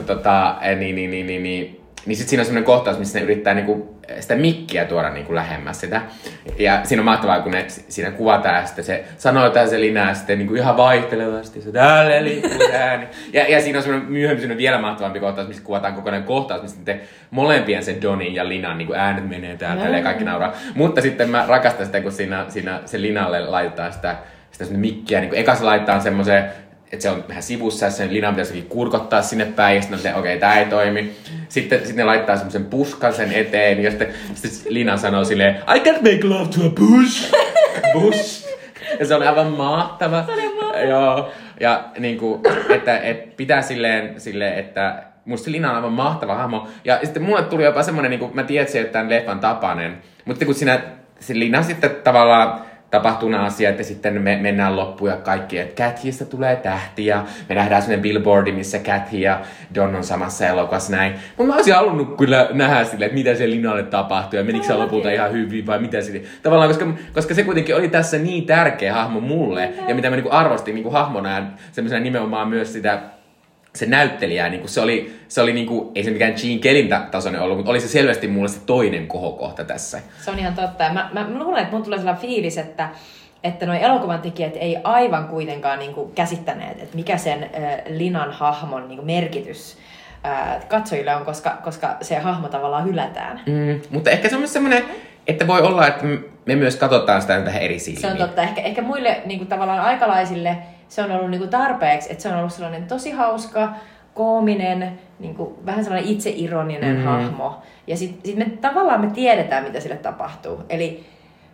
niin sitten siinä on semmoinen kohtaus, missä ne yrittää niinku sitä mikkiä tuoda niinku lähemmäs sitä. Ja siinä on mahtavaa, kun ne siinä kuvataan ja sitten se sanoo jotain se Lina ja sitten niinku ihan vaihtelevasti se täällä liikkuu ääni. Ja siinä on semmoinen vielä mahtavampi kohtaus, missä kuvataan kokonainen kohtaus, missä sitten molempien se Donin ja Linan niinku äänet menee täältä ja kaikki nauraa. Mutta sitten mä rakastan sitä, kun siinä se Linalle laitetaan sitä mikkiä. Niinku eka se laittaa semmoiseen, että se on vähän sivussa ja sen Linan pitäisi kurkottaa sinne päin ja sitten okei, tää ei toimi. Sitten ne laittaa semmoisen puskan sen eteen ja sitten Lina sanoo silleen I can't make love to a bush. Bush. Ja se on aivan mahtava. Se oli mahtava. Joo. Ja niinku, että pitää silleen, että musta Lina on aivan mahtava hahmo. Ja sitten mulle tuli jopa semmonen, niinku, mä tiedän, että tämän leffan tapainen. Mutta kun se Lina sitten tavallaan tapahtuu nämä asiat ja sitten me mennään loppuun ja kaikki, että Kathystä tulee tähti ja me nähdään sellainen billboardi, missä Kathy ja Don on samassa elokuvassa näin. Mutta mä olisin halunnut kyllä nähdä silleen, että mitä se Linalle tapahtui ja menikö se lopulta ihan hyvin vai mitä sitten. Tavallaan, koska se kuitenkin oli tässä niin tärkeä hahmo mulle ja mitä mä niinku arvostin niinku hahmona ja semmoisena nimenomaan myös sitä se näyttelijä, niin se oli niinku, ei se mikään Gene Kellyn tasoinen ollut, mutta oli se selvästi mulle se toinen kohokohta tässä. Se on ihan totta. Ja mä luulen, että mun tulee sellainen fiilis, että nuo elokuvan tekijät ei aivan kuitenkaan niinku käsittäneet, että mikä sen Linan hahmon niinku merkitys katsojille on, koska se hahmo tavallaan hylätään. Mutta ehkä se on myös semmoinen, että voi olla, että me myös katsotaan sitä tähän eri silmiin. Se on totta. Ehkä muille niinku tavallaan aikalaisille se on ollut niinku tarpeeksi, että se on ollut sellainen tosi hauska, koominen, niinku, vähän sellainen itseironinen hahmo. Ja sit me tiedetään, mitä sille tapahtuu. Eli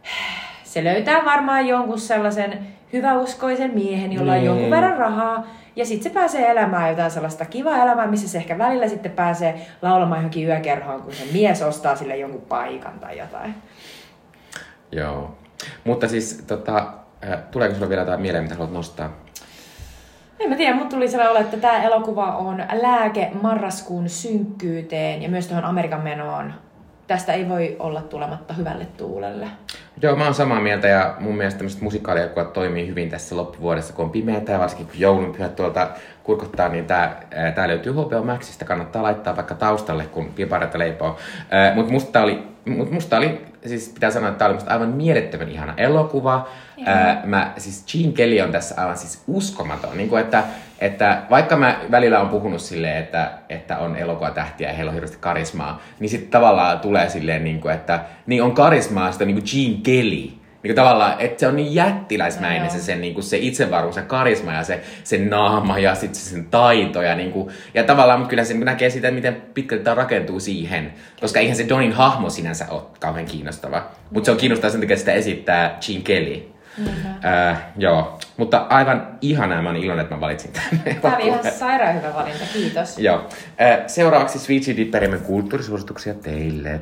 se löytää varmaan jonkun sellaisen hyväuskoisen miehen, jolla on jonkun verran rahaa. Ja sitten se pääsee elämään jotain sellaista kivaa elämää, missä se ehkä välillä sitten pääsee laulamaan johonkin yökerhoon, kun se mies ostaa sille jonkun paikan tai jotain. Joo. Mutta siis Tuleeko sulla vielä jotain mieleen, mitä haluat nostaa? En mä tiedä, mut tuli sellainen olo, että tämä elokuva on lääke marraskuun synkkyyteen ja myös tuohon Amerikan menoon. Tästä ei voi olla tulematta hyvälle tuulelle. Joo, mä oon samaa mieltä ja mun mielestä tämmöiset musikaalijakuvat toimii hyvin tässä loppuvuodessa, kun on pimeätä ja varsinkin kun joulunpyhät tuolta kurkottaa, niin tää löytyy HBO Maxista, kannattaa laittaa vaikka taustalle, kun pipareita leipoo. Mutta musta oli, siis pitää sanoa, että tää oli musta aivan mielettömän ihana elokuva. Siis Gene Kelly on tässä aivan siis uskomaton, niin kuin että vaikka mä välillä on puhunut silleen, että on elokuvatähtiä ja heillä on hirveästi karismaa, niin sitten tavallaan tulee silleen, niin kuin, että niin on karismaa sitä niin kuin Gene Kelly. Niin tavallaan, että se on niin jättiläismäinen se, niin kuin se itsevarmuus ja karisma ja se naama ja sitten sen taito. Ja, niin kuin, ja tavallaan kyllä se näkee sitä, miten pitkälti tämä rakentuu siihen. Koska eihän se Donin hahmo sinänsä ole kauhean kiinnostava. Mutta se on kiinnostavaa sen takia, että sitä esittää Gene Kelly. Joo, mutta aivan ihanaa. Mä oon iloinen, että mä valitsin tänne. Tämä oli ihan sairaan hyvä valinta, kiitos. Joo. Seuraavaksi Sweet Chili Dipperimme kulttuurisuosituksia teille.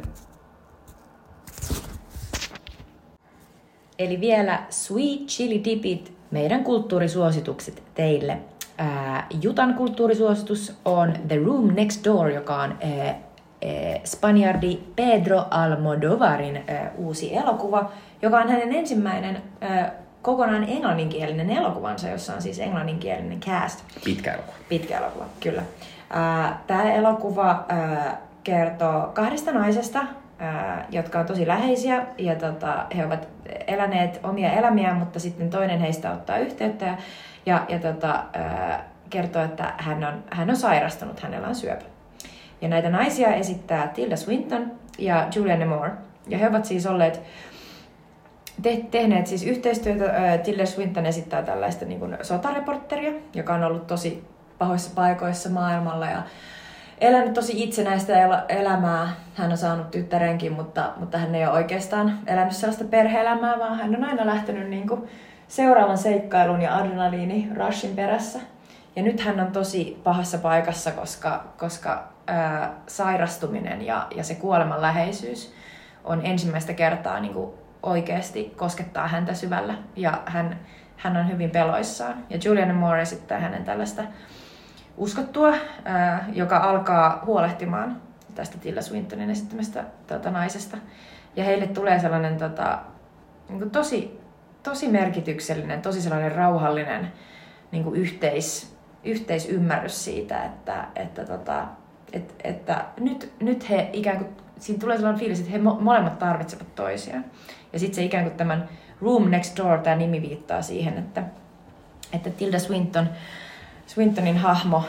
Eli vielä Sweet Chili Dipit, meidän kulttuurisuositukset teille. Jutan kulttuurisuositus on The Room Next Door, joka on Spaniardi Pedro Almodovarin uusi elokuva, joka on hänen ensimmäinen kokonaan englanninkielinen elokuvansa, jossa on siis englanninkielinen cast. Pitkä elokuva, kyllä. Tämä elokuva kertoo kahdesta naisesta, jotka on tosi läheisiä ja he ovat eläneet omia elämiään, mutta sitten toinen heistä ottaa yhteyttä ja kertoo, että hän on sairastunut, hänellä on syöpä. Ja näitä naisia esittää Tilda Swinton ja Julianne Moore. Ja he ovat siis olleet tehneet siis yhteistyötä. Tilda Swinton esittää tällaista niin kuin sotareportteria, joka on ollut tosi pahoissa paikoissa maailmalla ja elänyt tosi itsenäistä elämää. Hän on saanut tyttärenkin, mutta hän ei ole oikeastaan elänyt sellaista perhe-elämää, vaan hän on aina lähtenyt niin kuin seuraavan seikkailun ja adrenaliini-rushin perässä. Ja nyt hän on tosi pahassa paikassa, koska sairastuminen ja se kuoleman läheisyys on ensimmäistä kertaa niin kuin oikeasti koskettaa häntä syvällä. Ja hän on hyvin peloissaan. Ja Julianne Moore esittää hänen tällaista uskottua, joka alkaa huolehtimaan tästä Tilda Swintonin esittämästä naisesta. Ja heille tulee sellainen niin kuin tosi merkityksellinen, tosi sellainen rauhallinen niin kuin yhteisymmärrys siitä, että nyt he ikään kuin, siinä tulee sellainen fiilis, että he molemmat tarvitsevat toisiaan. Ja sitten se ikään kuin tämän Room Next Door, tämä nimi viittaa siihen, että Tilda Swintonin hahmo,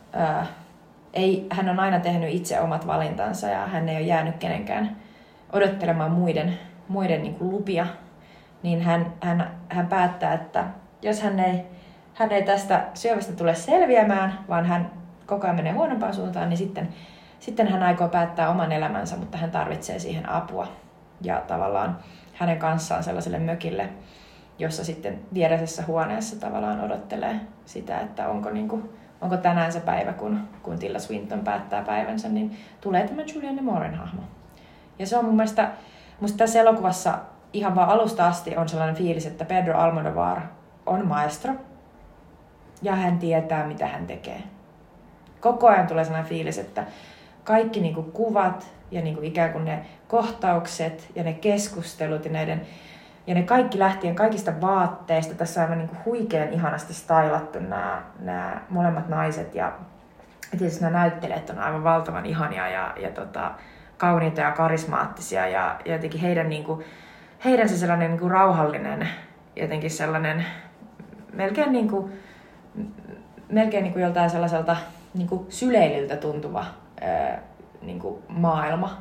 hän on aina tehnyt itse omat valintansa ja hän ei ole jäänyt kenenkään odottelemaan muiden niin kuin lupia, niin hän päättää, että jos hän ei tästä syövästä tule selviämään, vaan hän koko ajan menee huonompaan suuntaan, niin sitten hän aikoo päättää oman elämänsä, mutta hän tarvitsee siihen apua. Ja tavallaan hänen kanssaan sellaiselle mökille, jossa sitten viereisessä huoneessa tavallaan odottelee sitä, että onko tänään se päivä, kun Tilda Swinton päättää päivänsä, niin tulee tämä Julianne Mooren hahmo. Ja se on mun mielestä tässä elokuvassa ihan vaan alusta asti on sellainen fiilis, että Pedro Almodovar on maestro ja hän tietää, mitä hän tekee. Koko ajan tulee sellainen fiilis, että kaikki niin kuin kuvat ja niin kuin ikään kuin ne kohtaukset ja ne keskustelut ja ne kaikki lähtien kaikista vaatteista. Tässä on aivan niin kuin huikean ihanasti stylattu nämä molemmat naiset ja tietysti nämä näyttelijät on aivan valtavan ihania ja kauniita ja karismaattisia ja jotenkin heidän se sellainen niin kuin rauhallinen, jotenkin sellainen melkein niin kuin joltain sellaiselta niin kuin syleilyltä tuntuva niin kuin maailma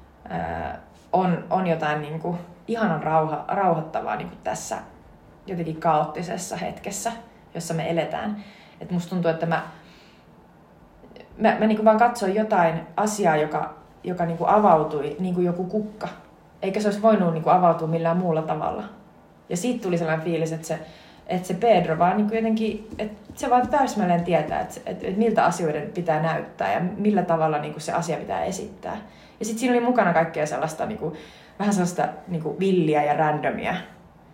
on jotain niin kuin ihanan rauhoittavaa niin kuin tässä jotenkin kaoottisessa hetkessä, jossa me eletään. Et musta tuntuu, että mä niin kuin vaan katsoin jotain asiaa, joka niin kuin avautui niin kuin joku kukka. Eikä se olisi voinut niin kuin avautua millään muulla tavalla. Ja siitä tuli sellainen fiilis, että se Pedro vaan niin kuin jotenkin, että se vaan täsmälleen tietää, että miltä asioiden pitää näyttää ja millä tavalla niin kuin se asia pitää esittää. Ja sitten siinä oli mukana kaikkea sellaista, niin kuin, vähän sellaista niin kuin villiä ja randomia.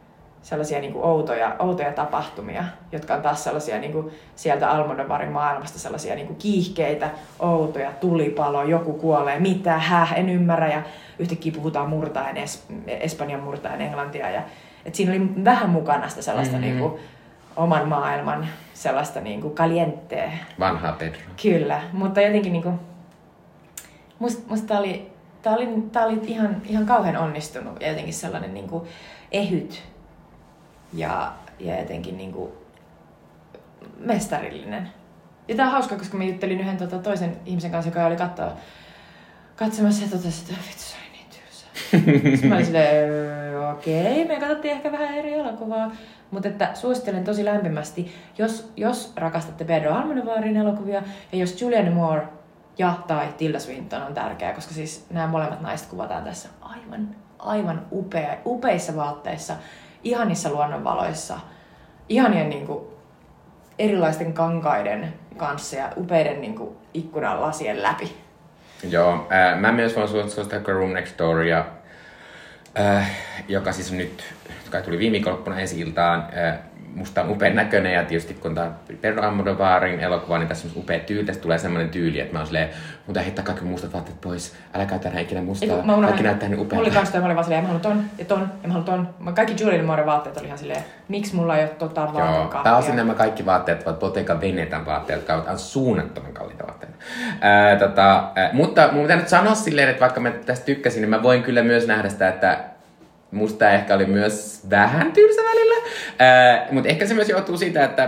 sellaisia niin kuin outoja tapahtumia, jotka on taas sellaisia niin kuin sieltä Almodovarin maailmasta sellaisia niin kuin kiihkeitä, outoja, tulipalo, joku kuolee, mitä, en ymmärrä, ja yhtäkkiä puhutaan murtaen, Espanjan murtaen englantia, ja et siinä oli vähän mukana sitä sellaista niin kuin oman maailman sellaista niin kuin calientea. Vanhaa Pedro. Kyllä, mutta jotenkin niin kuin, musta tää oli ihan kauhean onnistunut ja jotenkin sellainen niin kuin ehyt ja jotenkin niin kuin mestarillinen. Ja tää on hauska, koska mä juttelin yhden toisen ihmisen kanssa, joka oli katsomassa ja totesi, että vittu, se oli niin tylsää. Sitten mä olin silleen, okei, me katsottiin ehkä vähän eri elokuvaa. Mutta että suosittelen tosi lämpimästi, jos rakastatte Pedro Almodovarin elokuvia ja jos Julianne Moore tai Tilda Swinton on tärkeää, koska siis nämä molemmat naiset kuvataan tässä aivan upeissa vaatteissa, ihanissa luonnonvaloissa, ihanien niin kuin, erilaisten kankaiden kanssa ja upeiden niin kuin, ikkunan lasien läpi. Joo, mä myös voin suositella Room Next Dooria, joka siis nyt, kai tuli viime viikonloppuna ensi-iltaan. Musta on upean näköinen ja tietysti kun tää Pedro Almodovarin elokuva, niin tässä on upea tyyli. Tästä tulee semmoinen tyyli, että mä oon silleen, mun tää heittää kaikki mustat vaatteet pois. Älä käytä enää ikinä mustaa. Kaikki näyttää niin upealta. Mulla oli kans toi, mä olin vaan silleen, mä haluan ton ja ton ja mä haluan ton. Kaikki Julianne Mooren vaatteet oli ihan silleen, miksi mulla ei oo vaatekaapia. Pääosin nämä kaikki vaatteet ovat Bottega Venetan vaatteet, jotka ovat suunnattoman kalliita vaatteita. Mutta mun pitää nyt sanoa silleen, että vaikka mä tästä tykkäsin, niin mä voin kyllä myös nähdä sitä, että musta ehkä oli myös vähän tylsä välillä. Mutta ehkä se myös johtuu siitä, että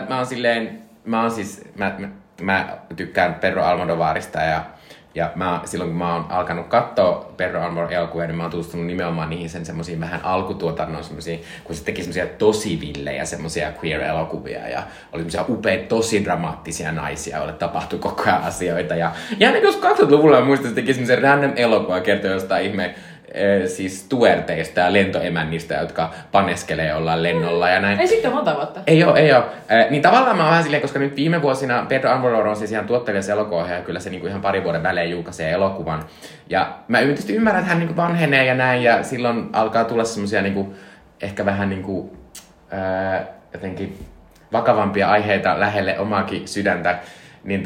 mä tykkään Pedro Almodovarista ja silloin kun mä oon alkanut katsoa Pedro Almodovarin elokuvia, niin mä oon tutustunut nimenomaan niihin sen semmosiin vähän alkutuotannon semmosiin, kun se teki semmosia tosi villejä semmosia queer-elokuvia ja oli semmosia upeita, tosi dramaattisia naisia, joille tapahtui koko ajan asioita. Ja niin jos 2000-luvulla muistan, se teki semmosen random elokuva kertoo jostain ihme siis tuerteista ja lentoemännistä, jotka paneskelee jollain lennolla ja näin. Ei sitten monta vuotta. Ei oo. Niin tavallaan mä oon vähän silleen, koska nyt viime vuosina Pedro Almodovar on siis ihan tuottelias elokuvaohjaaja, kyllä se niinku ihan pari vuoden välein julkaisee elokuvan. Ja mä tietysti ymmärrän, että hän niinku vanhenee ja näin, ja silloin alkaa tulla semmosia niinku, ehkä vähän niinku, jotenkin vakavampia aiheita lähelle omaakin sydäntä, niin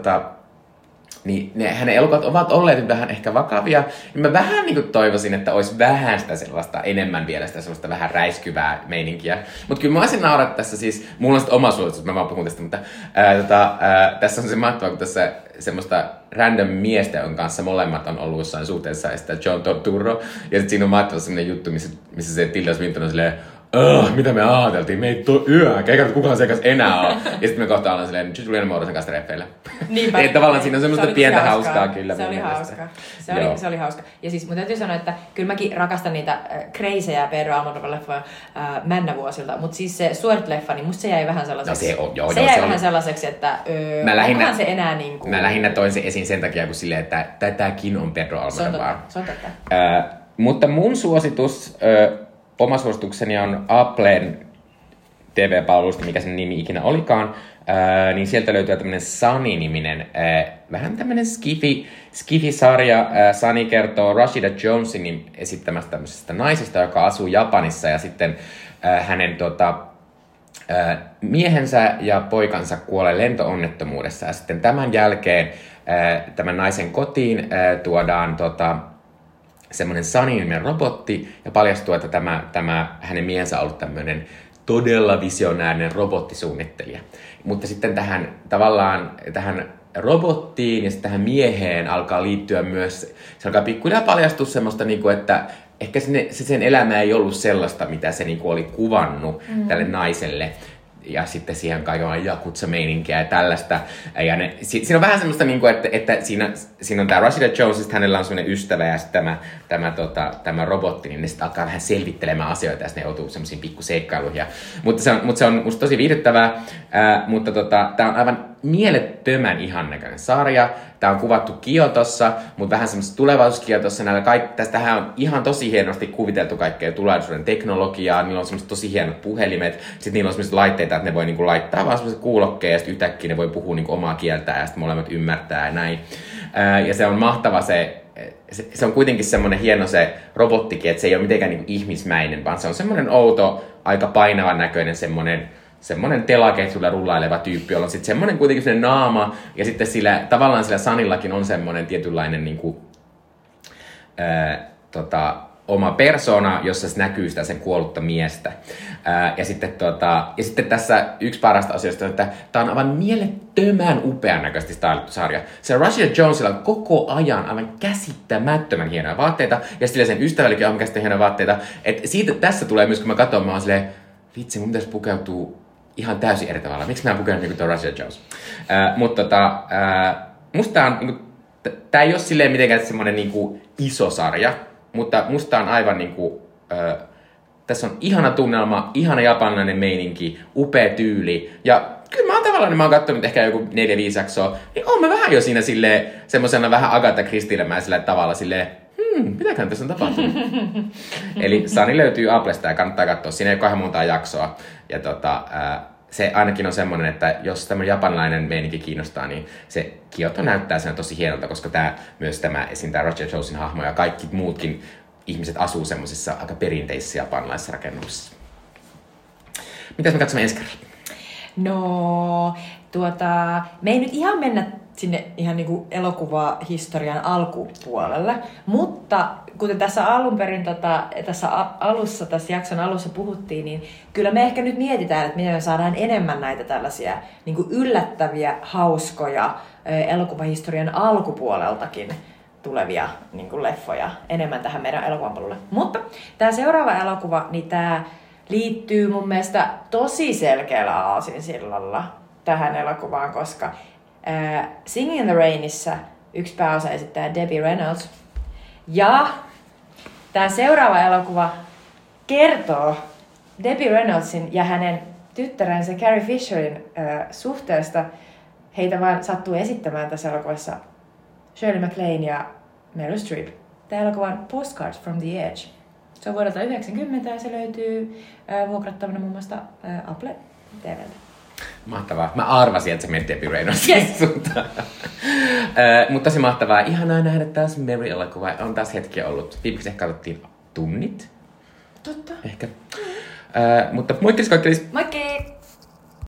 niin hänen elokuvat ovat olleet vähän ehkä vakavia. Ja mä vähän niin kuin toivoisin, että olisi vähän sitä sellaista, enemmän vielä sitä sellaista vähän räiskyvää meininkiä. Mutta kyllä mä olisin naurat tässä siis, mulla on sitten oma suositus, mä vaan puhun tästä, mutta tässä on se mahtavaa, kun tässä semmoista random miestä, jonka kanssa molemmat on ollut jossain suhteessa, ja sitä John Turturro. Ja sitten siinä on mahtavaa semmoinen juttu, missä se Tilda Swinton on silleen, mitä me ajateltiin, me ei eikä kukaan sekas enää ole. Ja sitten me kohta ollaan silleen, Julianne Moore kanssa treffeillä. Niinpä. Että tavallaan siinä on semmoista pientä hauskaa kyllä. Se oli hauska. Ja siis mun täytyy sanoa, että kyllä mäkin rakastan niitä crazyjä Pedro Almodovar-leffoja männävuosilta. Mutta siis se Suert-leffa, niin musta se jäi vähän sellaiseksi. No se jäi vähän sellaiseksi, että onkohan se enää niinku. Mä lähinnä toin sen esiin sen takia, kun silleen, että tätäkin on Pedro Almodovar. Se on totta. Mutta mun suositus, oma suositukseni on Applen TV-palvelusta, mikä sen nimi ikinä olikaan, niin sieltä löytyy tämmönen Sunny-niminen, vähän tämmönen skifi-sarja. Sunny kertoo Rashida Jonesin esittämästä tämmöisestä naisesta, joka asuu Japanissa, ja sitten hänen miehensä ja poikansa kuolee lento-onnettomuudessa, ja sitten tämän jälkeen tämän naisen kotiin tuodaan semmoinen Sunny-niminen robotti, ja paljastuu, että tämä hänen miehensä on ollut tämmöinen todella visionäärinen robottisuunnittelija. Mutta sitten tähän robottiin ja sitten tähän mieheen alkaa liittyä myös, se alkaa pikkuhiljaa paljastua semmoista, että ehkä sen elämä ei ollut sellaista, mitä se oli kuvannut tälle naiselle. Ja sitten siihen kaiken jakutsa-meininkiä ja tällaista. Ja siinä on vähän semmoista, että siinä on tämä Rashida Jones, sitten hänellä on semmoinen ystävä ja sitten tämä robotti, niin ne sitten alkaa vähän selvittelemään asioita ja sitten ne joutuu semmoisiin pikkuseikkailuihin. Mutta se on musta tosi viihdyttävää, mutta tämä on aivan mielettömän ihan näköinen sarja. Tämä on kuvattu Kiotossa, mutta vähän semmoista tulevaisuuskiotossa. Tästähän on ihan tosi hienosti kuviteltu kaikkea tulevaisuuden teknologiaa. Niillä on semmoiset tosi hienot puhelimet. Sitten niillä on semmoiset laitteita, että ne voi laittaa vaan semmoiset kuulokkeen ja sitten yhtäkkiä ne voi puhua omaa kieltään ja sitten molemmat ymmärtää ja näin. Ja se on mahtava se se on kuitenkin semmoinen hieno se robottikin, että se ei ole mitenkään niin ihmismäinen, vaan se on semmoinen outo, aika painavan näköinen semmoinen telaketjulla rullaileva tyyppi, jolla on sitten semmoinen kuitenkin semmoinen naama, ja sitten tavallaan sillä Sunillakin on semmoinen tietynlainen niinku, oma persona, jossa se näkyy sitä sen kuollutta miestä. Ja sitten tässä yksi parasta asioista on, että tämä on aivan mielettömän upean näköisesti stylattu sarja. Se Rashida Jonesilla on koko ajan aivan käsittämättömän hienoja vaatteita, ja sitten sen ystävällekin on käsittämättömän hienoja vaatteita. Et siitä tässä tulee myös, kun mä katson, mä oon silleen, vitsi, mun pitäisi pukeutua ihan täysin eri tavalla. Miksi mä en pukenut niin kuin tuo Rashida Jones? Mutta musta tää on, niin tää ei ole silleen mitenkään semmonen niin kuin iso sarja, mutta musta on aivan niinku, tässä on ihana tunnelma, ihana japanilainen meininki, upea tyyli. Ja kyllä mä oon tavallaan, mä oon katsonut ehkä joku 4-5 jaksoa, niin oon mä vähän jo siinä silleen, semmosena vähän Agatha Christie-mäisellä tavalla silleen, mitäkään tässä on tapahtunut. Eli Sunny löytyy Applesta ja kannattaa katsoa, siinä ei ole kahden montaa jaksoa. Ja se ainakin on semmoinen, että jos tämmöinen japanilainen meininki kiinnostaa, niin se Kyoto näyttää sen tosi hienolta, koska myös tämä esiintää Roger Jonesin hahmo ja kaikki muutkin ihmiset asuu semmoisissa aika perinteisissä japanilaisissa rakennuksissa. Mitäs me katsomme ensi kerralla? No, me ei nyt ihan mennä sinne ihan niinku elokuvahistorian alkupuolelle, mutta kuten tässä alun perin tässä jakson alussa puhuttiin, niin kyllä me ehkä nyt mietitään, että miten me saadaan enemmän näitä tällaisia niinku yllättäviä, hauskoja elokuvahistorian alkupuoleltakin tulevia niinku leffoja enemmän tähän meidän elokuvanpalulle. Mutta tämä seuraava elokuva, niin tämä liittyy mun mielestä tosi selkeällä aasinsillalla tähän elokuvaan, koska Singing in the Rainissa yksi pääosa esittää Debbie Reynolds. Ja tämä seuraava elokuva kertoo Debbie Reynoldsin ja hänen tyttärensä Carrie Fisherin suhteesta. Heitä vaan sattuu esittämään tässä elokuvassa Shirley MacLaine ja Meryl Streep. Tämä elokuva on Postcards from the Edge. Se on vuodelta 1990 ja se löytyy vuokrattavana muun muassa Apple TV:ltä. Mahtavaa. Mä arvasin, että sä menit Debbie Reynoldsin suuntaan. Mutta tosi mahtavaa. Ihanaa nähdä taas Mary-elokuva. On taas hetkiä ollut. Viimeksi ehkä katsottiin tunnit. Totta. Ehkä. Mutta moikkis kaikki. Moikki!